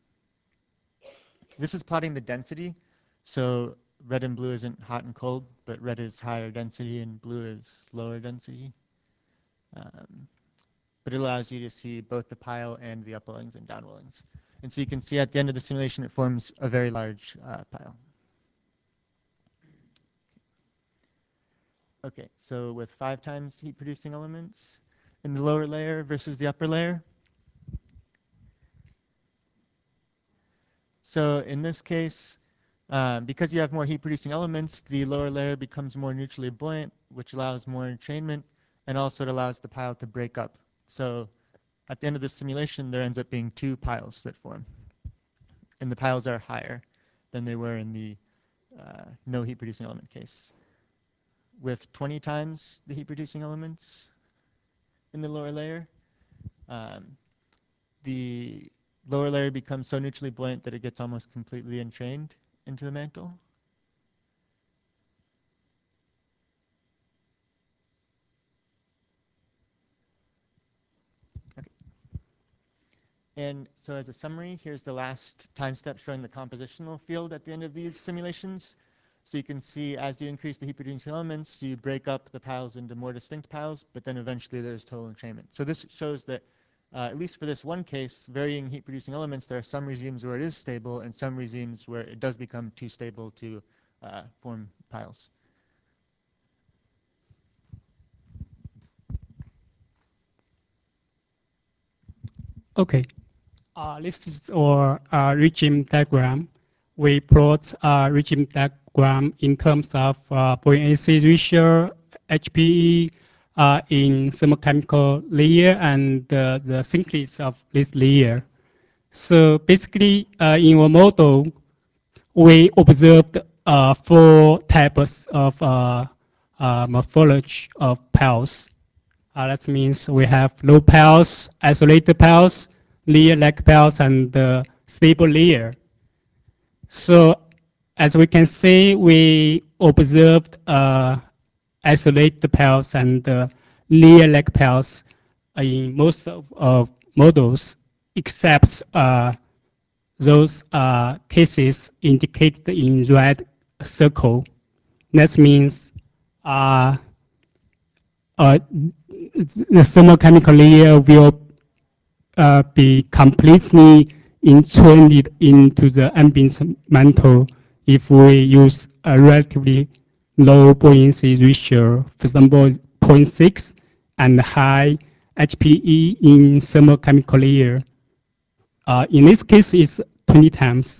This is plotting the density. So red and blue isn't hot and cold, but red is higher density and blue is lower density. Um, but it allows you to see both the pile and the upwellings and downwellings. And so you can see at the end of the simulation, it forms a very large uh, pile. Okay, so with five times heat-producing elements in the lower layer versus the upper layer. So in this case, um, because you have more heat-producing elements, the lower layer becomes more neutrally buoyant, which allows more entrainment, and also it allows the pile to break up. So at the end of the simulation, there ends up being two piles that form. And the piles are higher than they were in the uh, no heat-producing element case. With twenty times the heat-producing elements in the lower layer, um, the lower layer becomes so neutrally buoyant that it gets almost completely entrained into the mantle. Okay. And so as a summary, here's the last time step showing the compositional field at the end of these simulations. So you can see as you increase the heat-producing elements, you break up the piles into more distinct piles, but then eventually there's total entrainment. So this shows that, uh, at least for this one case, varying heat-producing elements, there are some regimes where it is stable and some regimes where it does become too stable to uh, form piles. Okay. Uh, this is our uh, regime diagram. We plot a regime diagram in terms of uh, buoyancy ratio, H P E uh, in thermochemical layer and uh, the thickness of this layer. So basically, uh, in our model, we observed uh, four types of uh, uh, morphology of piles. Uh, that means we have low piles, isolated piles, layer-like piles, and uh, stable layer. So as we can see, we observed uh, isolated piles and uh, layer-like piles in most of, of models, except uh, those uh, cases indicated in red circle. That means uh, uh, the thermochemical layer will uh, be completely entrained into the ambient mantle if we use a relatively low buoyancy ratio, for example, zero point six, and high H P E in thermochemical layer. Uh, in this case, it's twenty times.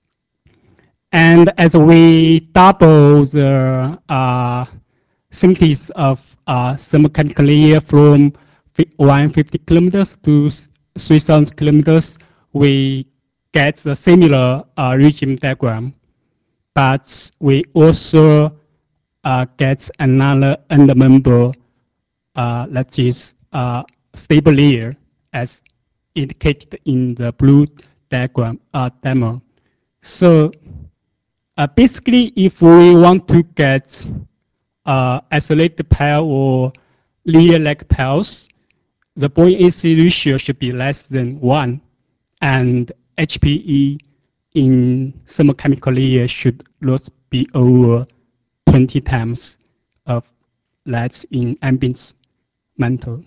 And as we double the uh, thickness of uh, thermochemical layer from one hundred fifty kilometers to three thousand kilometers, we get the similar uh, regime diagram. But we also uh, get another end member uh, that is uh, stable layer as indicated in the blue diagram uh, demo. So uh, basically, if we want to get uh, isolated pile or layer-like piles, the buoyancy ratio should be less than one, and H P E in thermochemical layer should not be over twenty times of that in ambient mantle.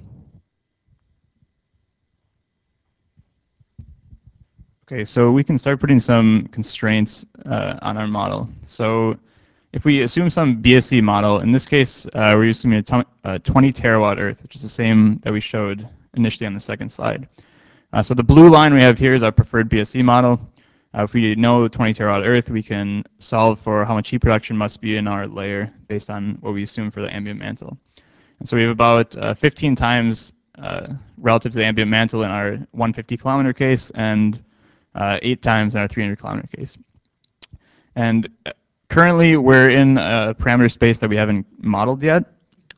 Okay, so we can start putting some constraints uh, on our model. So if we assume some B S E model, in this case, uh, we're assuming a, a twenty terawatt Earth, which is the same that we showed initially on the second slide. Uh, so the blue line we have here is our preferred B S E model. Uh, if we know twenty terawatt Earth, we can solve for how much heat production must be in our layer based on what we assume for the ambient mantle. And so we have about uh, fifteen times uh, relative to the ambient mantle in our one hundred fifty kilometer case, and uh, eight times in our three hundred kilometer case. And currently, we're in a parameter space that we haven't modeled yet.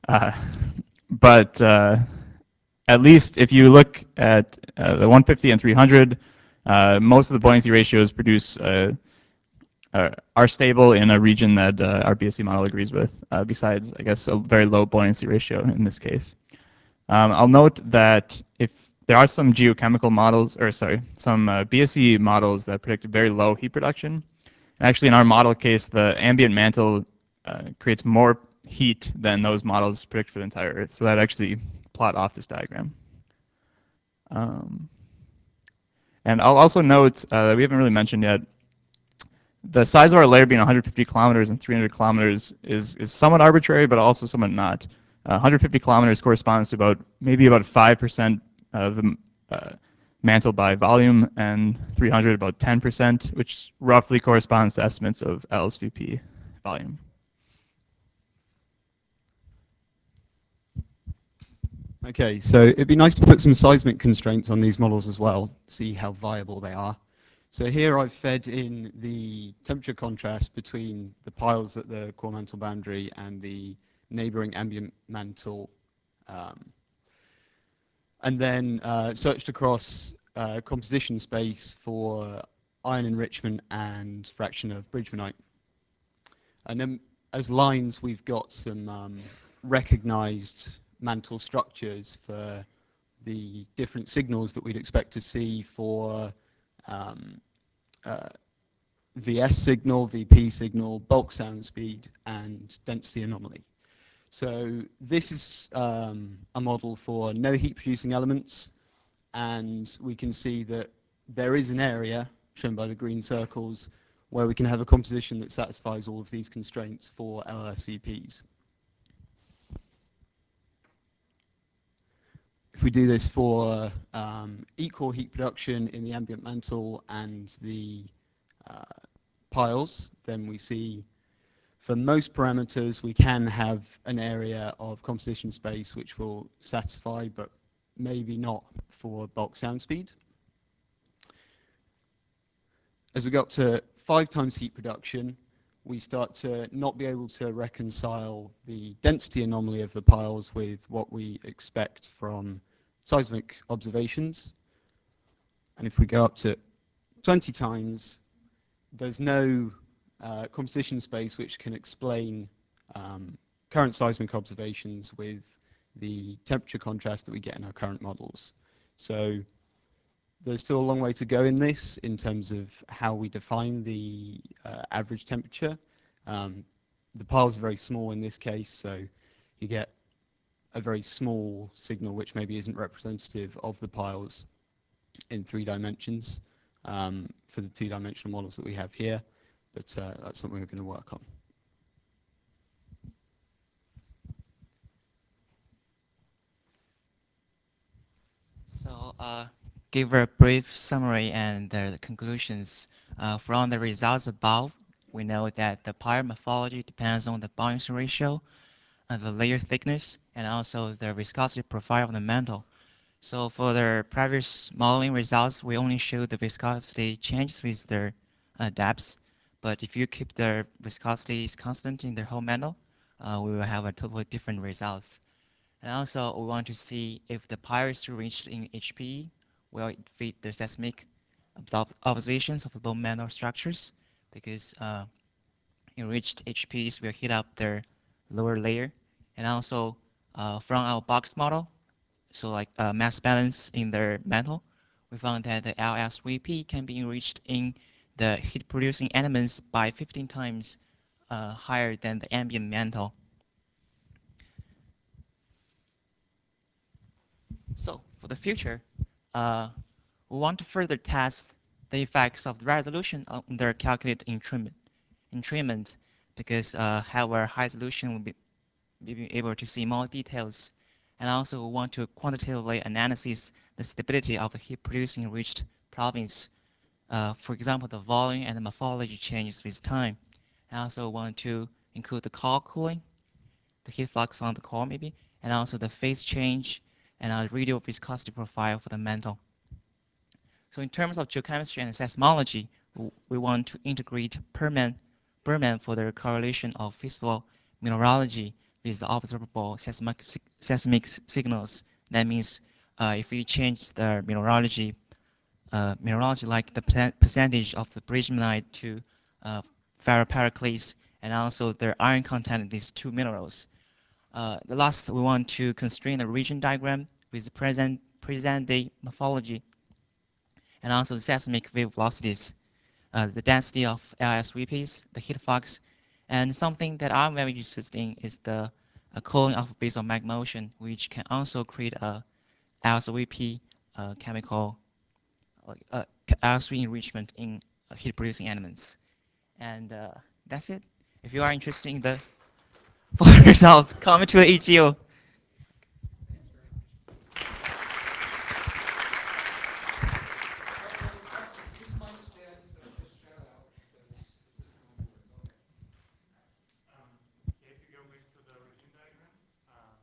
Uh, but uh, at least if you look at uh, the one fifty and three hundred, uh, most of the buoyancy ratios produce uh, uh, are stable in a region that uh, our B S C model agrees with, uh, besides, I guess, a very low buoyancy ratio in this case. Um, I'll note that if there are some geochemical models, or sorry, some uh, B S C models that predict very low heat production. Actually, in our model case, the ambient mantle uh, creates more heat than those models predict for the entire Earth. So that actually plot off this diagram. Um, and I'll also note uh, that we haven't really mentioned yet, the size of our layer being one hundred fifty kilometers and three hundred kilometers is, is somewhat arbitrary, but also somewhat not. Uh, one hundred fifty kilometers corresponds to about maybe about five percent of the uh, mantle by volume, and three hundred about ten percent, which roughly corresponds to estimates of L S V P volume. Okay, so it'd be nice to put some seismic constraints on these models as well, see how viable they are. So here I've fed in the temperature contrast between the piles at the core mantle boundary and the neighboring ambient mantle, um, and then uh, searched across uh, composition space for ion enrichment and fraction of bridgemanite. And then as lines, we've got some um, recognized mantle structures for the different signals that we'd expect to see for um, uh, V S signal, V P signal, bulk sound speed, and density anomaly. So this is um, a model for no heat producing elements, and we can see that there is an area, shown by the green circles, where we can have a composition that satisfies all of these constraints for L S V Ps. If we do this for um, equal heat production in the ambient mantle and the uh, piles, then we see for most parameters we can have an area of composition space which will satisfy, but maybe not for bulk sound speed. As we go up to five times heat production, we start to not be able to reconcile the density anomaly of the piles with what we expect from seismic observations. And if we go up to twenty times, there's no uh, composition space which can explain um, current seismic observations with the temperature contrast that we get in our current models. So there's still a long way to go in this in terms of how we define the uh, average temperature. Um, the piles are very small in this case, so you get a very small signal which maybe isn't representative of the piles in three dimensions um, for the two-dimensional models that we have here, but uh, that's something we're going to work on. So, uh, give a brief summary and the conclusions. Uh, from the results above, we know that the pile morphology depends on the buoyancy ratio, uh, the layer thickness, and also the viscosity profile of the mantle. So for the previous modeling results, we only showed the viscosity changes with the uh, depths. But if you keep the viscosity constant in the whole mantle, uh, we will have a totally different results. And also, we want to see if the pile is reached in H P E, will it fit the seismic observations of low mantle structures, because uh, enriched H P Es will heat up their lower layer. And also, uh, from our box model, so like uh, mass balance in their mantle, we found that the L S V P can be enriched in the heat-producing elements by fifteen times uh, higher than the ambient mantle. So for the future, uh, we want to further test the effects of the resolution under calculated entrainment, entrainment because uh, our high resolution will be, be able to see more details. And also we want to quantitatively analyze the stability of the heat-producing enriched province. Uh, for example, the volume and the morphology changes with time. I also want to include the core cooling, the heat flux from the core maybe, and also the phase change and a radial viscosity profile for the mantle. So in terms of geochemistry and seismology, we want to integrate Berman, Berman for the correlation of physical mineralogy with observable seismic, seismic signals. That means uh, if you change the mineralogy, uh, mineralogy like the percentage of the bridgemanite to uh, ferropericles, and also the iron content in these two minerals. Uh, the last, we want to constrain the region diagram with present present day morphology, and also the seismic wave velocities, uh, the density of L S V Ps, the heat flux, and something that I'm very interested in is the uh, cooling of basal magma ocean, which can also create a L S V P uh, chemical uh, L S V enrichment in uh, heat-producing elements. And uh, that's it. If you are interested in the full results, come to the E G O. This mic's dead, so just shout out because this isn't going to work. Go ahead. Um, yeah, if you go back to the regime diagram, uh,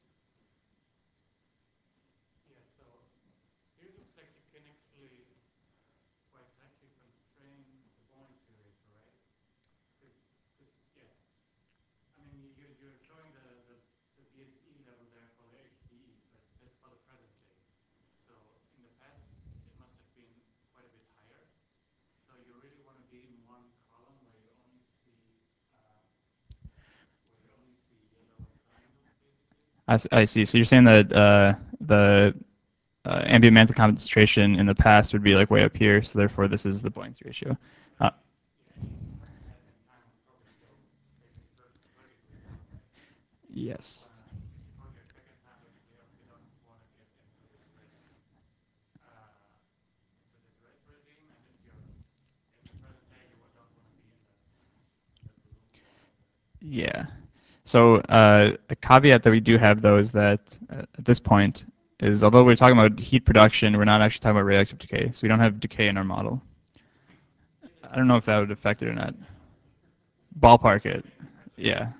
yeah, so here it looks like you can actually quite tightly constrain the buoyancy ratio, right? Because, yeah, I mean, you're, you're showing the, the, the B S E level there for the H D E, but that's for the present day. So in the past, it must have been quite a bit higher. So you really want to be in one column where you only see uh, where you only see yellow triangles, basically. I, s- I see. So you're saying that uh, the uh, ambient mantle concentration in the past would be like way up here, so therefore this is the buoyancy ratio. Uh, yes. Yeah. So uh, a caveat that we do have, though, is that uh, at this point is although we're talking about heat production, we're not actually talking about radioactive decay. So we don't have decay in our model. I don't know if that would affect it or not. Ballpark it. Yeah.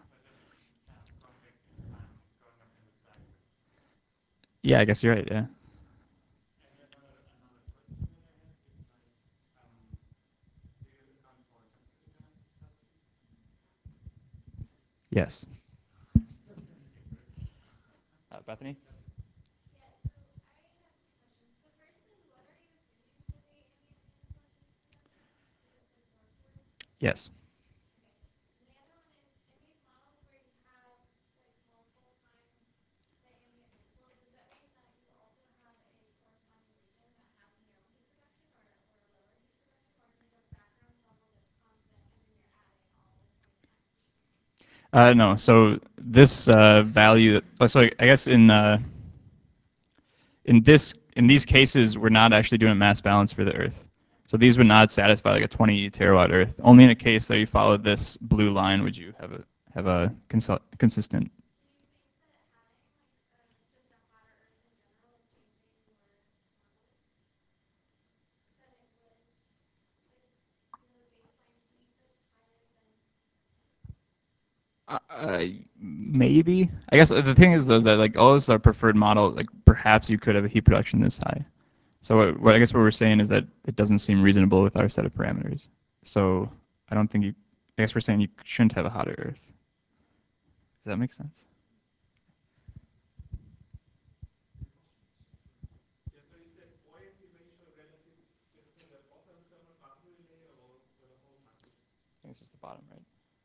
Yeah, I guess you're right. Yeah. Yes. Uh, Bethany? Yes. Uh, no. So this uh, value. oh, So I guess in uh, in this in these cases, we're not actually doing a mass balance for the Earth. So these would not satisfy like a twenty terawatt Earth. Only in a case that you follow this blue line would you have a have a consul- consistent. Uh, uh, maybe. I guess the thing is though is that like all this is our preferred model. Like perhaps you could have a heat production this high. So what, what I guess what we're saying is that it doesn't seem reasonable with our set of parameters. So I don't think you. I guess we're saying you shouldn't have a hotter Earth. Does that make sense? I think it's just the bottom, right?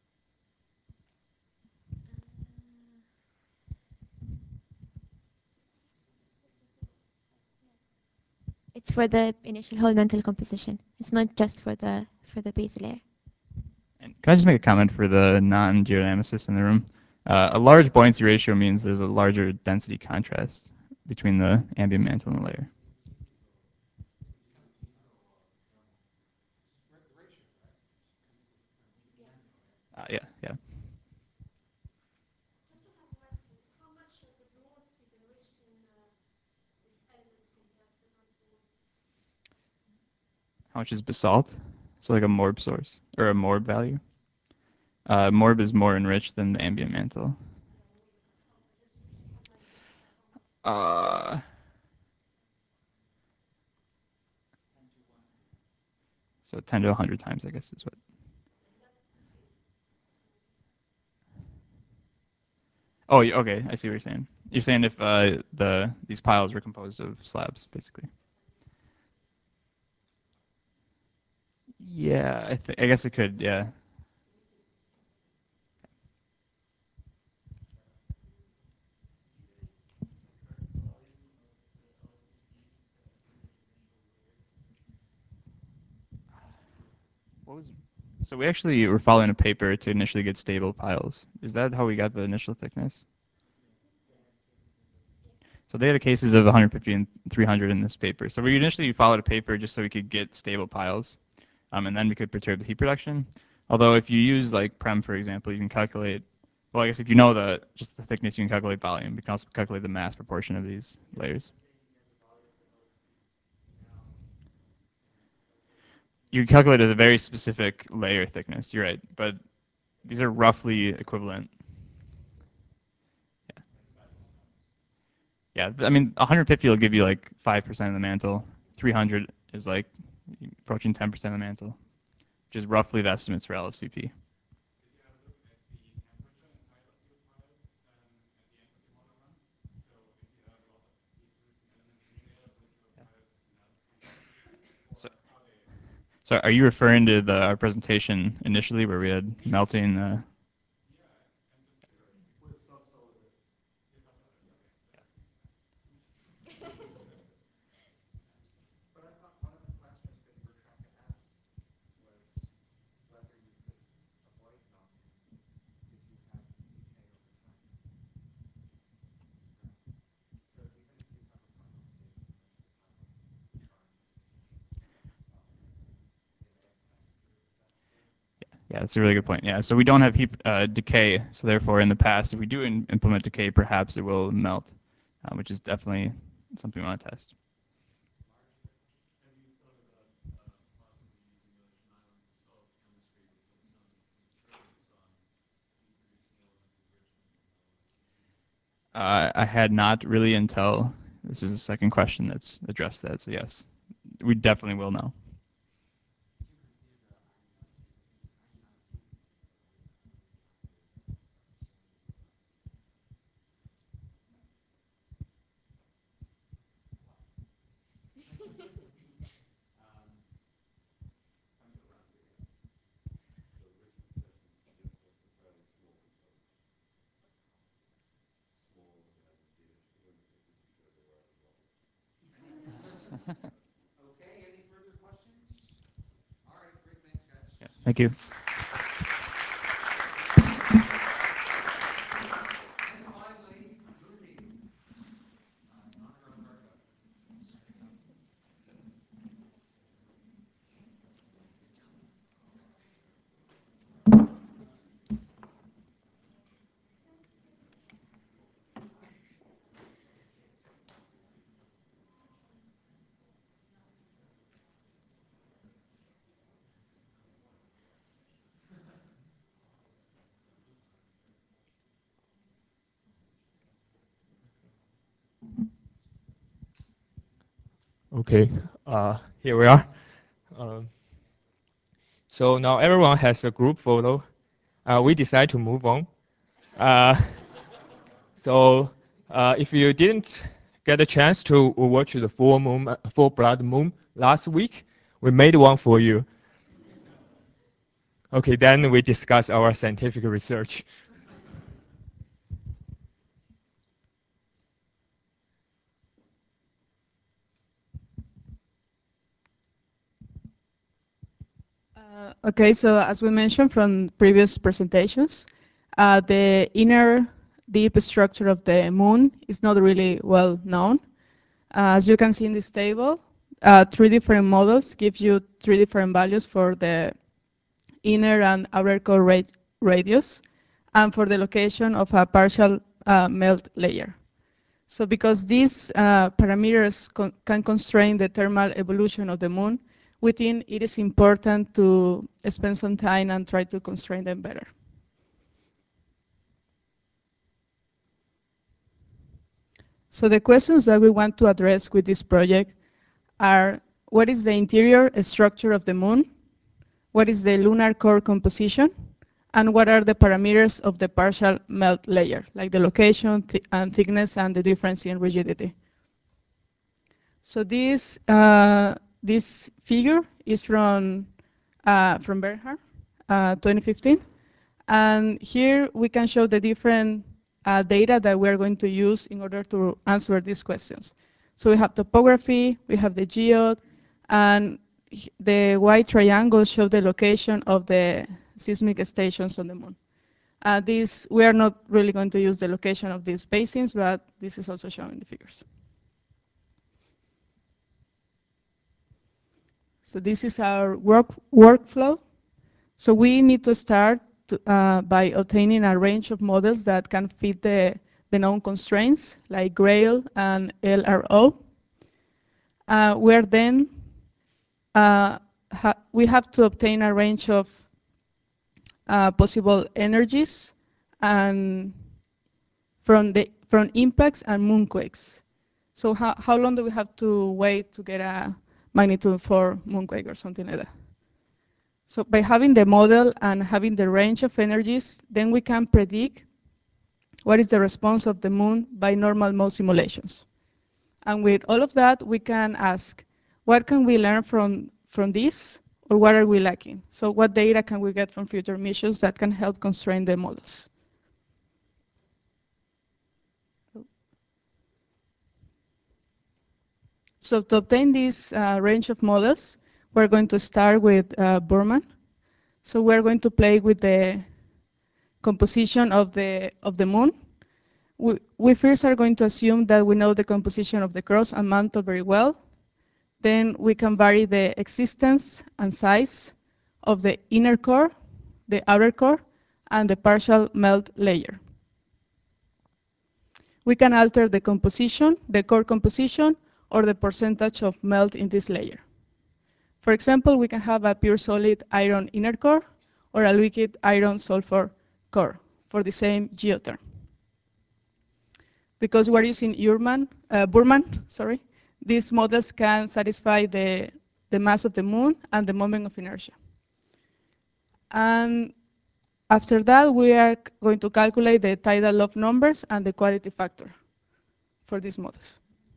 It's for the initial whole mantle composition. It's not just for the for the base layer. And can I just make a comment for the non-geodynamicists in the room? Uh, a large buoyancy ratio means there's a larger density contrast between the ambient mantle and the layer. Uh, yeah, yeah. How much is basalt? So like a morb source or a morb value. Uh, morb is more enriched than the ambient mantle. Uh, so ten to one hundred times, I guess, is what. Oh, y- okay. I see what you're saying. You're saying if uh, the these piles were composed of slabs, basically. Yeah, I, th- I guess it could. Yeah. What was? So we actually were following a paper to initially get stable piles. Is that how we got the initial thickness? So they had cases of one hundred fifty and three hundred in this paper. So we initially followed a paper just so we could get stable piles, um, and then we could perturb the heat production. Although if you use like Prem, for example, you can calculate, well, I guess if you know the just the thickness, you can calculate volume. You can also calculate the mass proportion of these layers. You calculate as a very specific layer thickness, you're right, but these are roughly equivalent. Yeah, I mean, one hundred fifty will give you like five percent of the mantle. three hundred is like approaching ten percent of the mantle, which is roughly the estimates for L S V P. So, so are you referring to the our presentation initially where we had melting? Uh, Yeah, that's a really good point. Yeah, so we don't have heat uh, decay, so therefore in the past, if we do in, implement decay, perhaps it will melt, uh, which is definitely something we want to test. Uh, I had not really until this is the second question that's addressed that, so yes, we definitely will know. Okay, any further questions? All right, great, thanks, guys. Yeah, thank you. And finally, Rudy, uh, in honor of our governor. Okay, uh, here we are. Um, so now everyone has a group photo. Uh, we decide to move on. Uh, so uh, if you didn't get a chance to watch the full moon, uh, full blood moon last week, we made one for you. Okay, then we discuss our scientific research. Uh, okay, so as we mentioned from previous presentations, uh, the inner deep structure of the moon is not really well known. Uh, as you can see in this table, uh, three different models give you three different values for the inner and outer core rad radius and for the location of a partial uh, melt layer. So because these uh, parameters con can constrain the thermal evolution of the moon, we think it is important to spend some time and try to constrain them better. So the questions that we want to address with this project are, what is the interior structure of the moon? What is the lunar core composition? and what are the parameters of the partial melt layer, like the location th and thickness and the difference in rigidity. So this, uh, this figure is from, uh, from Bernhard, uh, twenty fifteen. And here we can show the different uh, data that we're going to use in order to answer these questions. So we have topography, we have the geode, and the white triangles show the location of the seismic stations on the moon. Uh, this, we are not really going to use the location of these basins, but this is also shown in the figures. So this is our work, workflow. So we need to start to, uh, by obtaining a range of models that can fit the, the known constraints, like GRAIL and L R O. Uh, where then uh, ha we have to obtain a range of uh, possible energies and from the from impacts and moonquakes. So how, how long do we have to wait to get a magnitude four moonquake or something like that? So by having the model and having the range of energies, then we can predict what is the response of the moon by normal mode simulations. And with all of that, we can ask, what can we learn from, from this, or what are we lacking? So what data can we get from future missions that can help constrain the models? So to obtain this uh, range of models, we're going to start with uh, Burman. So we're going to play with the composition of the, of the moon. We, we first are going to assume that we know the composition of the cross and mantle very well. Then we can vary the existence and size of the inner core, the outer core, and the partial melt layer. We can alter the composition, the core composition, or the percentage of melt in this layer. For example, we can have a pure solid iron inner core or a liquid iron sulfur core for the same geotherm. Because we're using Urman, uh, Burman, sorry, these models can satisfy the, the mass of the moon and the moment of inertia. And after that, we are going to calculate the tidal loft numbers and the quality factor for these models.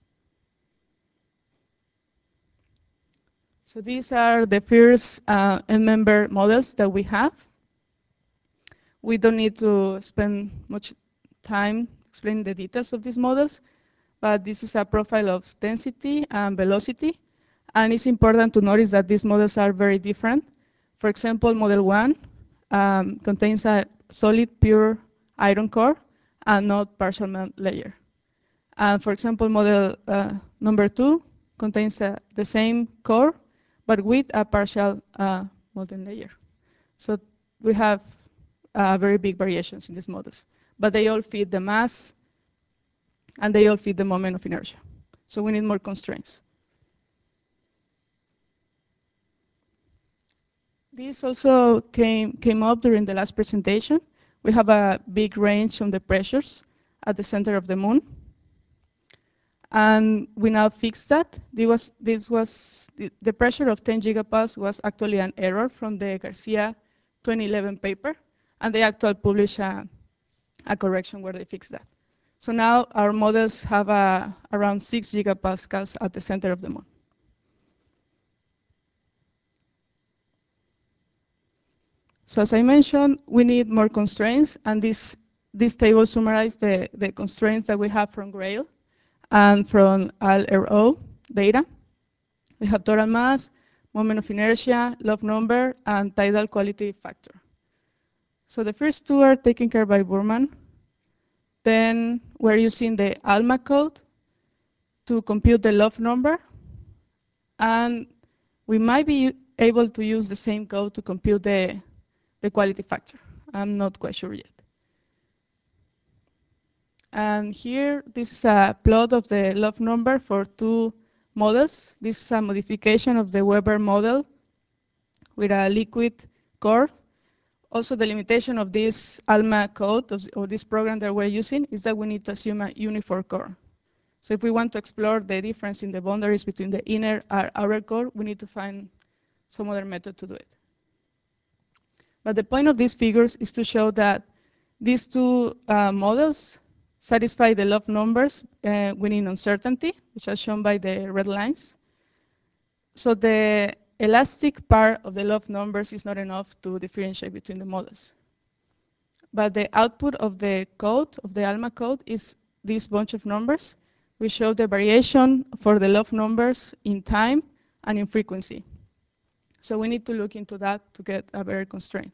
So these are the first uh, N-member models that we have. We don't need to spend much time explaining the details of these models, but this is a profile of density and velocity. And it's important to notice that these models are very different. For example, model one um, contains a solid pure iron core and not partial melt layer. And for example, model uh, number two contains uh, the same core, but with a partial uh, molten layer. So we have uh, very big variations in these models, but they all fit the mass and they all fit the moment of inertia. So we need more constraints. This also came, came up during the last presentation. We have a big range on the pressures at the center of the moon. And we now fixed that. This was, this was the, the pressure of ten gigapascals was actually an error from the Garcia twenty eleven paper. And they actually published a, a correction where they fixed that. So now our models have a, around six gigapascals at the center of the moon. So as I mentioned, we need more constraints, and this, this table summarizes the, the constraints that we have from GRAIL and from L R O data. We have total mass, moment of inertia, loft number, and tidal quality factor. So the first two are taken care by Burman. Then we're using the ALMA code to compute the loft number, and we might be able to use the same code to compute the, the quality factor. I'm not quite sure yet. And here, this is a plot of the loft number for two models. This is a modification of the Weber model with a liquid core. Also, the limitation of this ALMA code, of, or this program that we're using, is that we need to assume a uniform core. So if we want to explore the difference in the boundaries between the inner and outer core, we need to find some other method to do it. But the point of these figures is to show that these two uh, models satisfy the love numbers uh, winning uncertainty, which are shown by the red lines. So the elastic part of the love numbers is not enough to differentiate between the models. But the output of the code, of the ALMA code, is this bunch of numbers. We show the variation for the love numbers in time and in frequency. So we need to look into that to get a better constraint.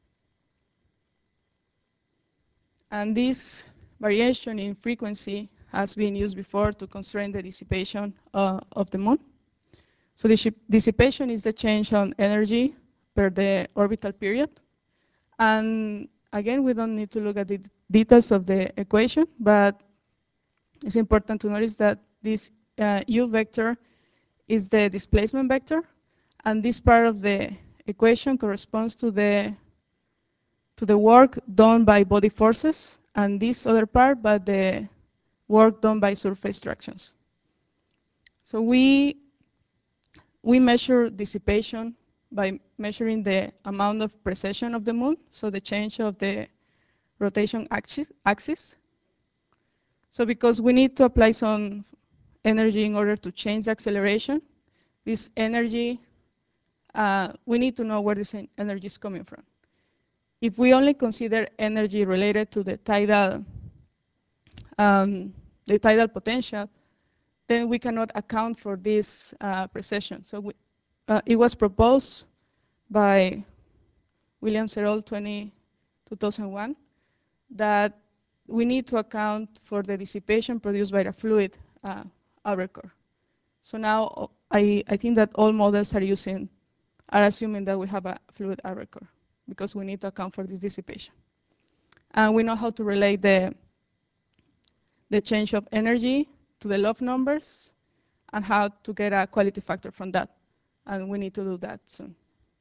And this variation in frequency has been used before to constrain the dissipation uh, of the moon. So the dissipation is the change on energy per the orbital period. And again, we don't need to look at the details of the equation, but it's important to notice that this uh, U vector is the displacement vector, and this part of the equation corresponds to the to the work done by body forces, and this other part by the work done by surface tractions. So we we measure dissipation by measuring the amount of precession of the moon, so the change of the rotation axis. axis. So because we need to apply some energy in order to change the acceleration, this energy, uh, we need to know where this energy is coming from. If we only consider energy related to the tidal, um, the tidal potential, then we cannot account for this uh, precession. So we, uh, it was proposed by William Serol two thousand one that we need to account for the dissipation produced by the fluid uh, outer core. So now I, I think that all models are using, are assuming that we have a fluid outer core because we need to account for this dissipation. And we know how to relate the, the change of energy to the love numbers and how to get a quality factor from that. And we need to do that soon.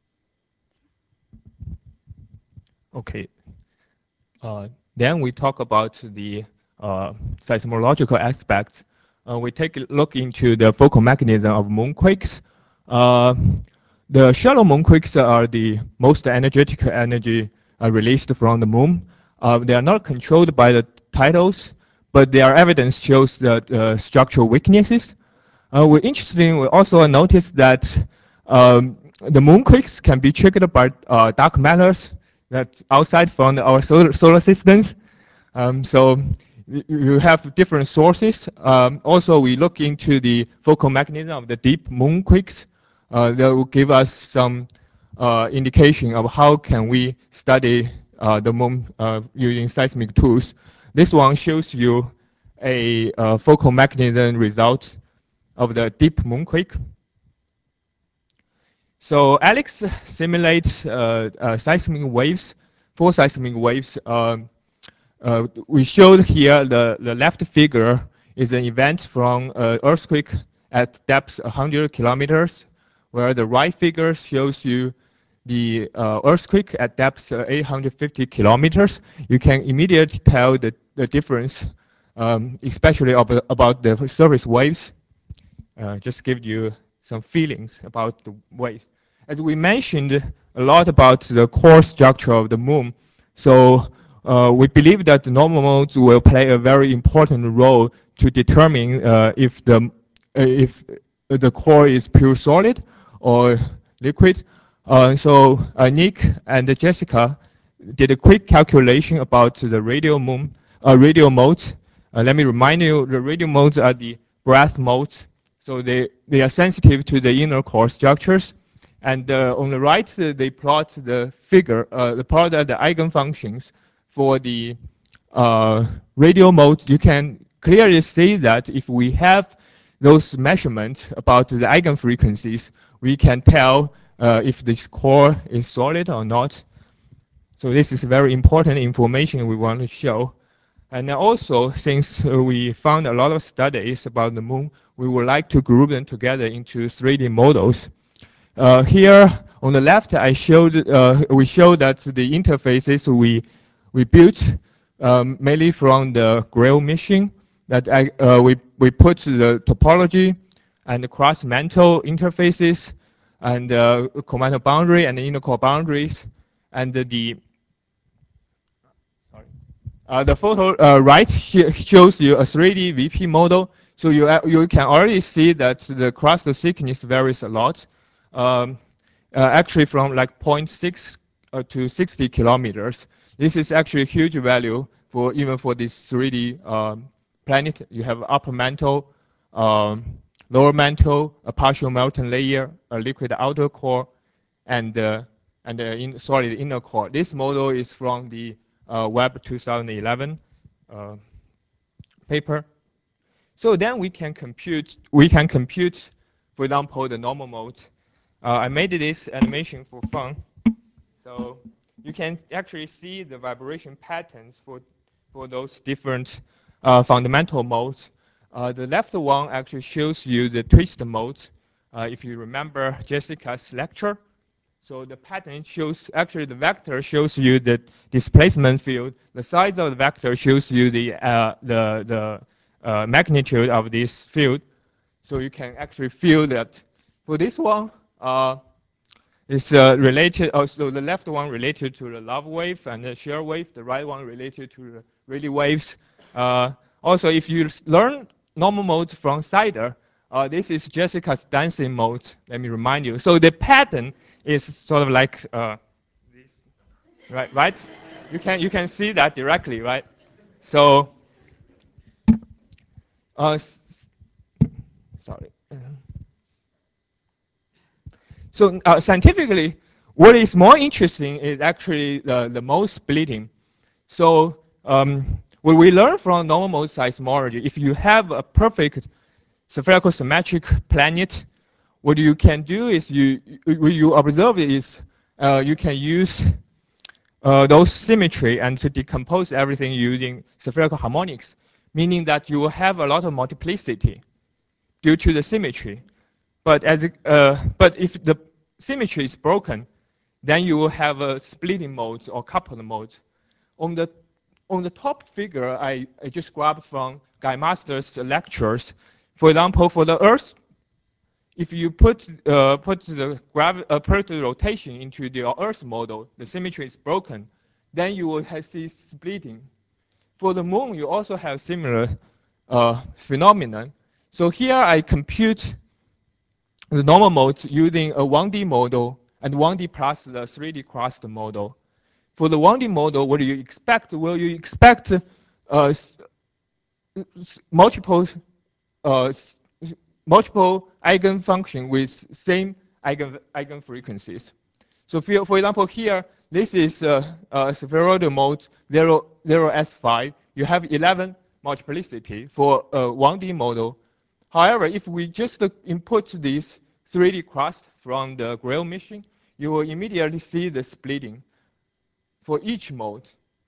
Okay. Uh, then we talk about the uh, seismological aspects. Uh, we take a look into the focal mechanism of moonquakes. Uh, the shallow moonquakes are the most energetic energy uh, released from the moon. Uh, they are not controlled by the tidals, but their evidence shows that uh, structural weaknesses. Uh, we're interested in, we also noticed that um, the moonquakes can be triggered by uh, dark matters that outside from the, our solar, solar systems. Um, so you have different sources. Um, also, we look into the focal mechanism of the deep moonquakes. Uh, that will give us some uh, indication of how can we study uh, the moon uh, using seismic tools. This one shows you a uh, focal mechanism result of the deep moonquake. So Alex simulates uh, uh, seismic waves, four seismic waves. Um, uh, we showed here the, the left figure is an event from uh, earthquake at depth one hundred kilometers, where the right figure shows you the uh, earthquake at depth uh, eight hundred fifty kilometers. You can immediately tell the, the difference, um, especially ab about the surface waves. Uh, just give you some feelings about the waves. As we mentioned a lot about the core structure of the moon, so uh, we believe that the normal modes will play a very important role to determine uh, if the uh, if the core is pure solid or liquid. Uh, so uh, Nick and Jessica did a quick calculation about the radial moon, uh, radial modes. Uh, let me remind you, the radial modes are the breath modes. So they, they are sensitive to the inner core structures. And uh, on the right, uh, they plot the figure, uh, the plot of the eigenfunctions for the uh, radial modes. You can clearly see that if we have those measurements about the eigenfrequencies, we can tell uh, if this core is solid or not. So this is very important information we want to show. And also, since uh, we found a lot of studies about the moon, we would like to group them together into three D models. Uh, here on the left, I showed uh, we showed that the interfaces we we built um, mainly from the Grail mission. That I, uh, we we put the topology and the cross-mantle interfaces and uh, command boundary and inner core boundaries and the sorry, uh, the photo uh, right sh shows you a three D V P model. So you uh, you can already see that the cluster thickness varies a lot. Um, uh, actually, from like zero point six uh, to sixty kilometers. This is actually a huge value for even for this three D um, planet. You have upper mantle, um, lower mantle, a partial molten layer, a liquid outer core, and uh, and uh, in solid inner core. This model is from the uh, Web two thousand eleven uh, paper. So then we can compute. We can compute, for example, the normal mode. Uh, I made this animation for fun. So you can actually see the vibration patterns for for those different uh, fundamental modes. Uh, the left one actually shows you the twist mode. Uh, if you remember Jessica's lecture, so the pattern shows, actually the vector shows you the displacement field. The size of the vector shows you the, uh, the, the uh, magnitude of this field. So you can actually feel that for this one, uh, it's uh, related, also the left one related to the love wave and the shear wave, the right one related to the Rayleigh waves. Uh, also, if you learn normal modes from Cider, uh, this is Jessica's dancing mode, let me remind you. So the pattern is sort of like uh, this, right, right? You can, you can see that directly, right? So, uh, sorry. So uh, scientifically, what is more interesting is actually the, the mode splitting. So um, what we learn from normal mode seismology, if you have a perfect spherical symmetric planet, what you can do is you, what you observe is uh, you can use uh, those symmetry and to decompose everything using spherical harmonics, meaning that you will have a lot of multiplicity due to the symmetry. But as it, uh, but if the symmetry is broken, then you will have a splitting mode or coupled mode. On the on the top figure, I, I just grabbed from Guy Masters' lectures. For example, for the Earth, if you put uh, put the gravi uh, put the rotation into the Earth model, the symmetry is broken, then you will have see splitting. For the Moon, you also have similar uh, phenomenon. So here I compute the normal modes using a one D model and one D plus the three D crossed model. For the one D model, what do you expect? Well, you expect uh, multiple uh, multiple eigenfunction with same eigen eigenfrequencies. So for, for example, here, this is uh, uh, spheroidal mode zero, zero S five. You have eleven multiplicity for a one D model. However, if we just uh, input this three D crust from the Grail mission, you will immediately see the splitting for each mode.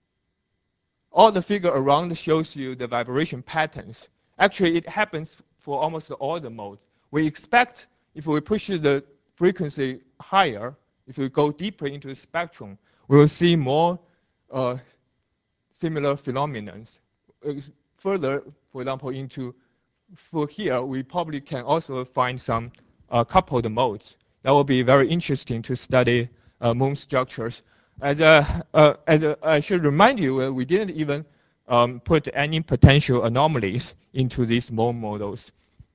All the figure around shows you the vibration patterns. Actually, it happens for almost all the modes. We expect if we push the frequency higher, if we go deeper into the spectrum, we will see more uh, similar phenomena. Uh, further, for example, into for here, we probably can also find some uh, coupled modes. That will be very interesting to study uh, moon structures. As a, uh, as a, I should remind you, uh, we didn't even um, put any potential anomalies into these moon models.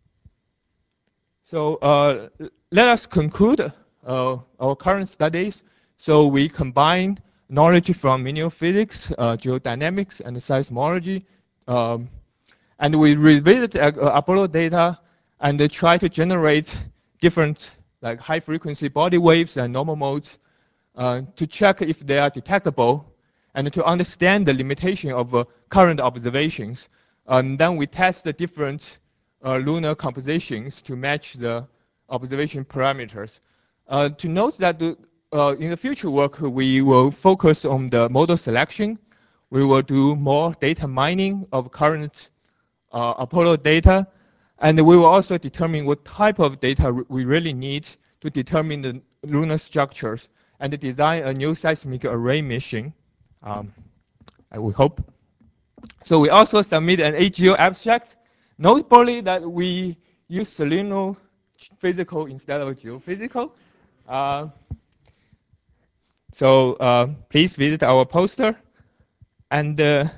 So uh, let us conclude uh, our current studies. So we combine knowledge from mineral physics, uh, geodynamics, and seismology. Um, and we revisit uh, Apollo data and uh, try to generate different like high frequency body waves and normal modes uh, to check if they are detectable and to understand the limitation of uh, current observations. And then we test the different uh, lunar compositions to match the observation parameters. Uh, to note that the, uh, in the future work, we will focus on the model selection. We will do more data mining of current uh, Apollo data, and we will also determine what type of data we really need to determine the lunar structures and design a new seismic array mission. Um, I will hope. So we also submit an A G O abstract. Notably that we use Seleno physical instead of geophysical. Uh, So uh, please visit our poster. And uh,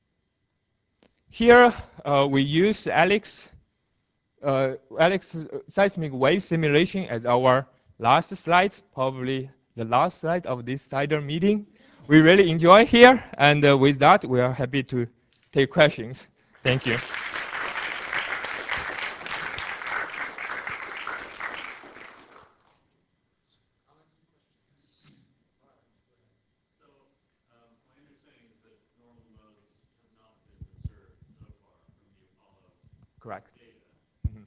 here uh, we use Alex, uh, Alex seismic wave simulation as our last slide, probably the last slide of this CIDR meeting. We really enjoy here, and uh, with that, we are happy to take questions. Thank you. Correct. Mhm.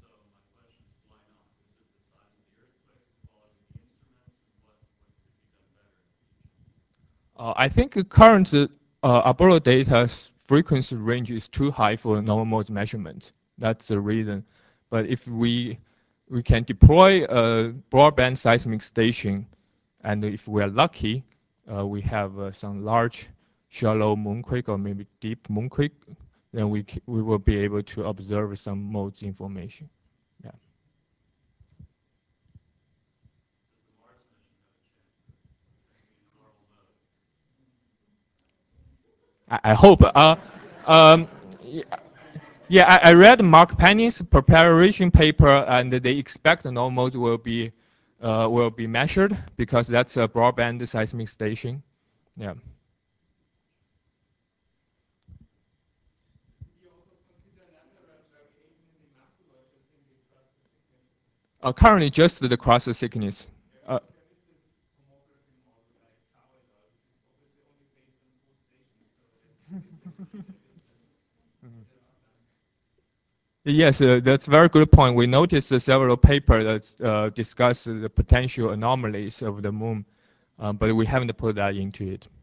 Uh, I think the current uh, Apollo data's frequency range is too high for normal mode measurement. That's the reason. But if we we can deploy a broadband seismic station, and if we are lucky, uh, we have uh, some large, shallow moonquake or maybe deep moonquake, then we c we will be able to observe some modes information. Yeah. I, I hope. Uh, um, y- yeah, I, I read Mark Penny's preparation paper, and they expect the null modes will be uh, will be measured because that's a broadband seismic station. Yeah. Uh, currently, just the cross thickness. Uh, Yes, uh, that's a very good point. We noticed uh, several papers that uh, discuss the potential anomalies of the moon, uh, but we haven't put that into it.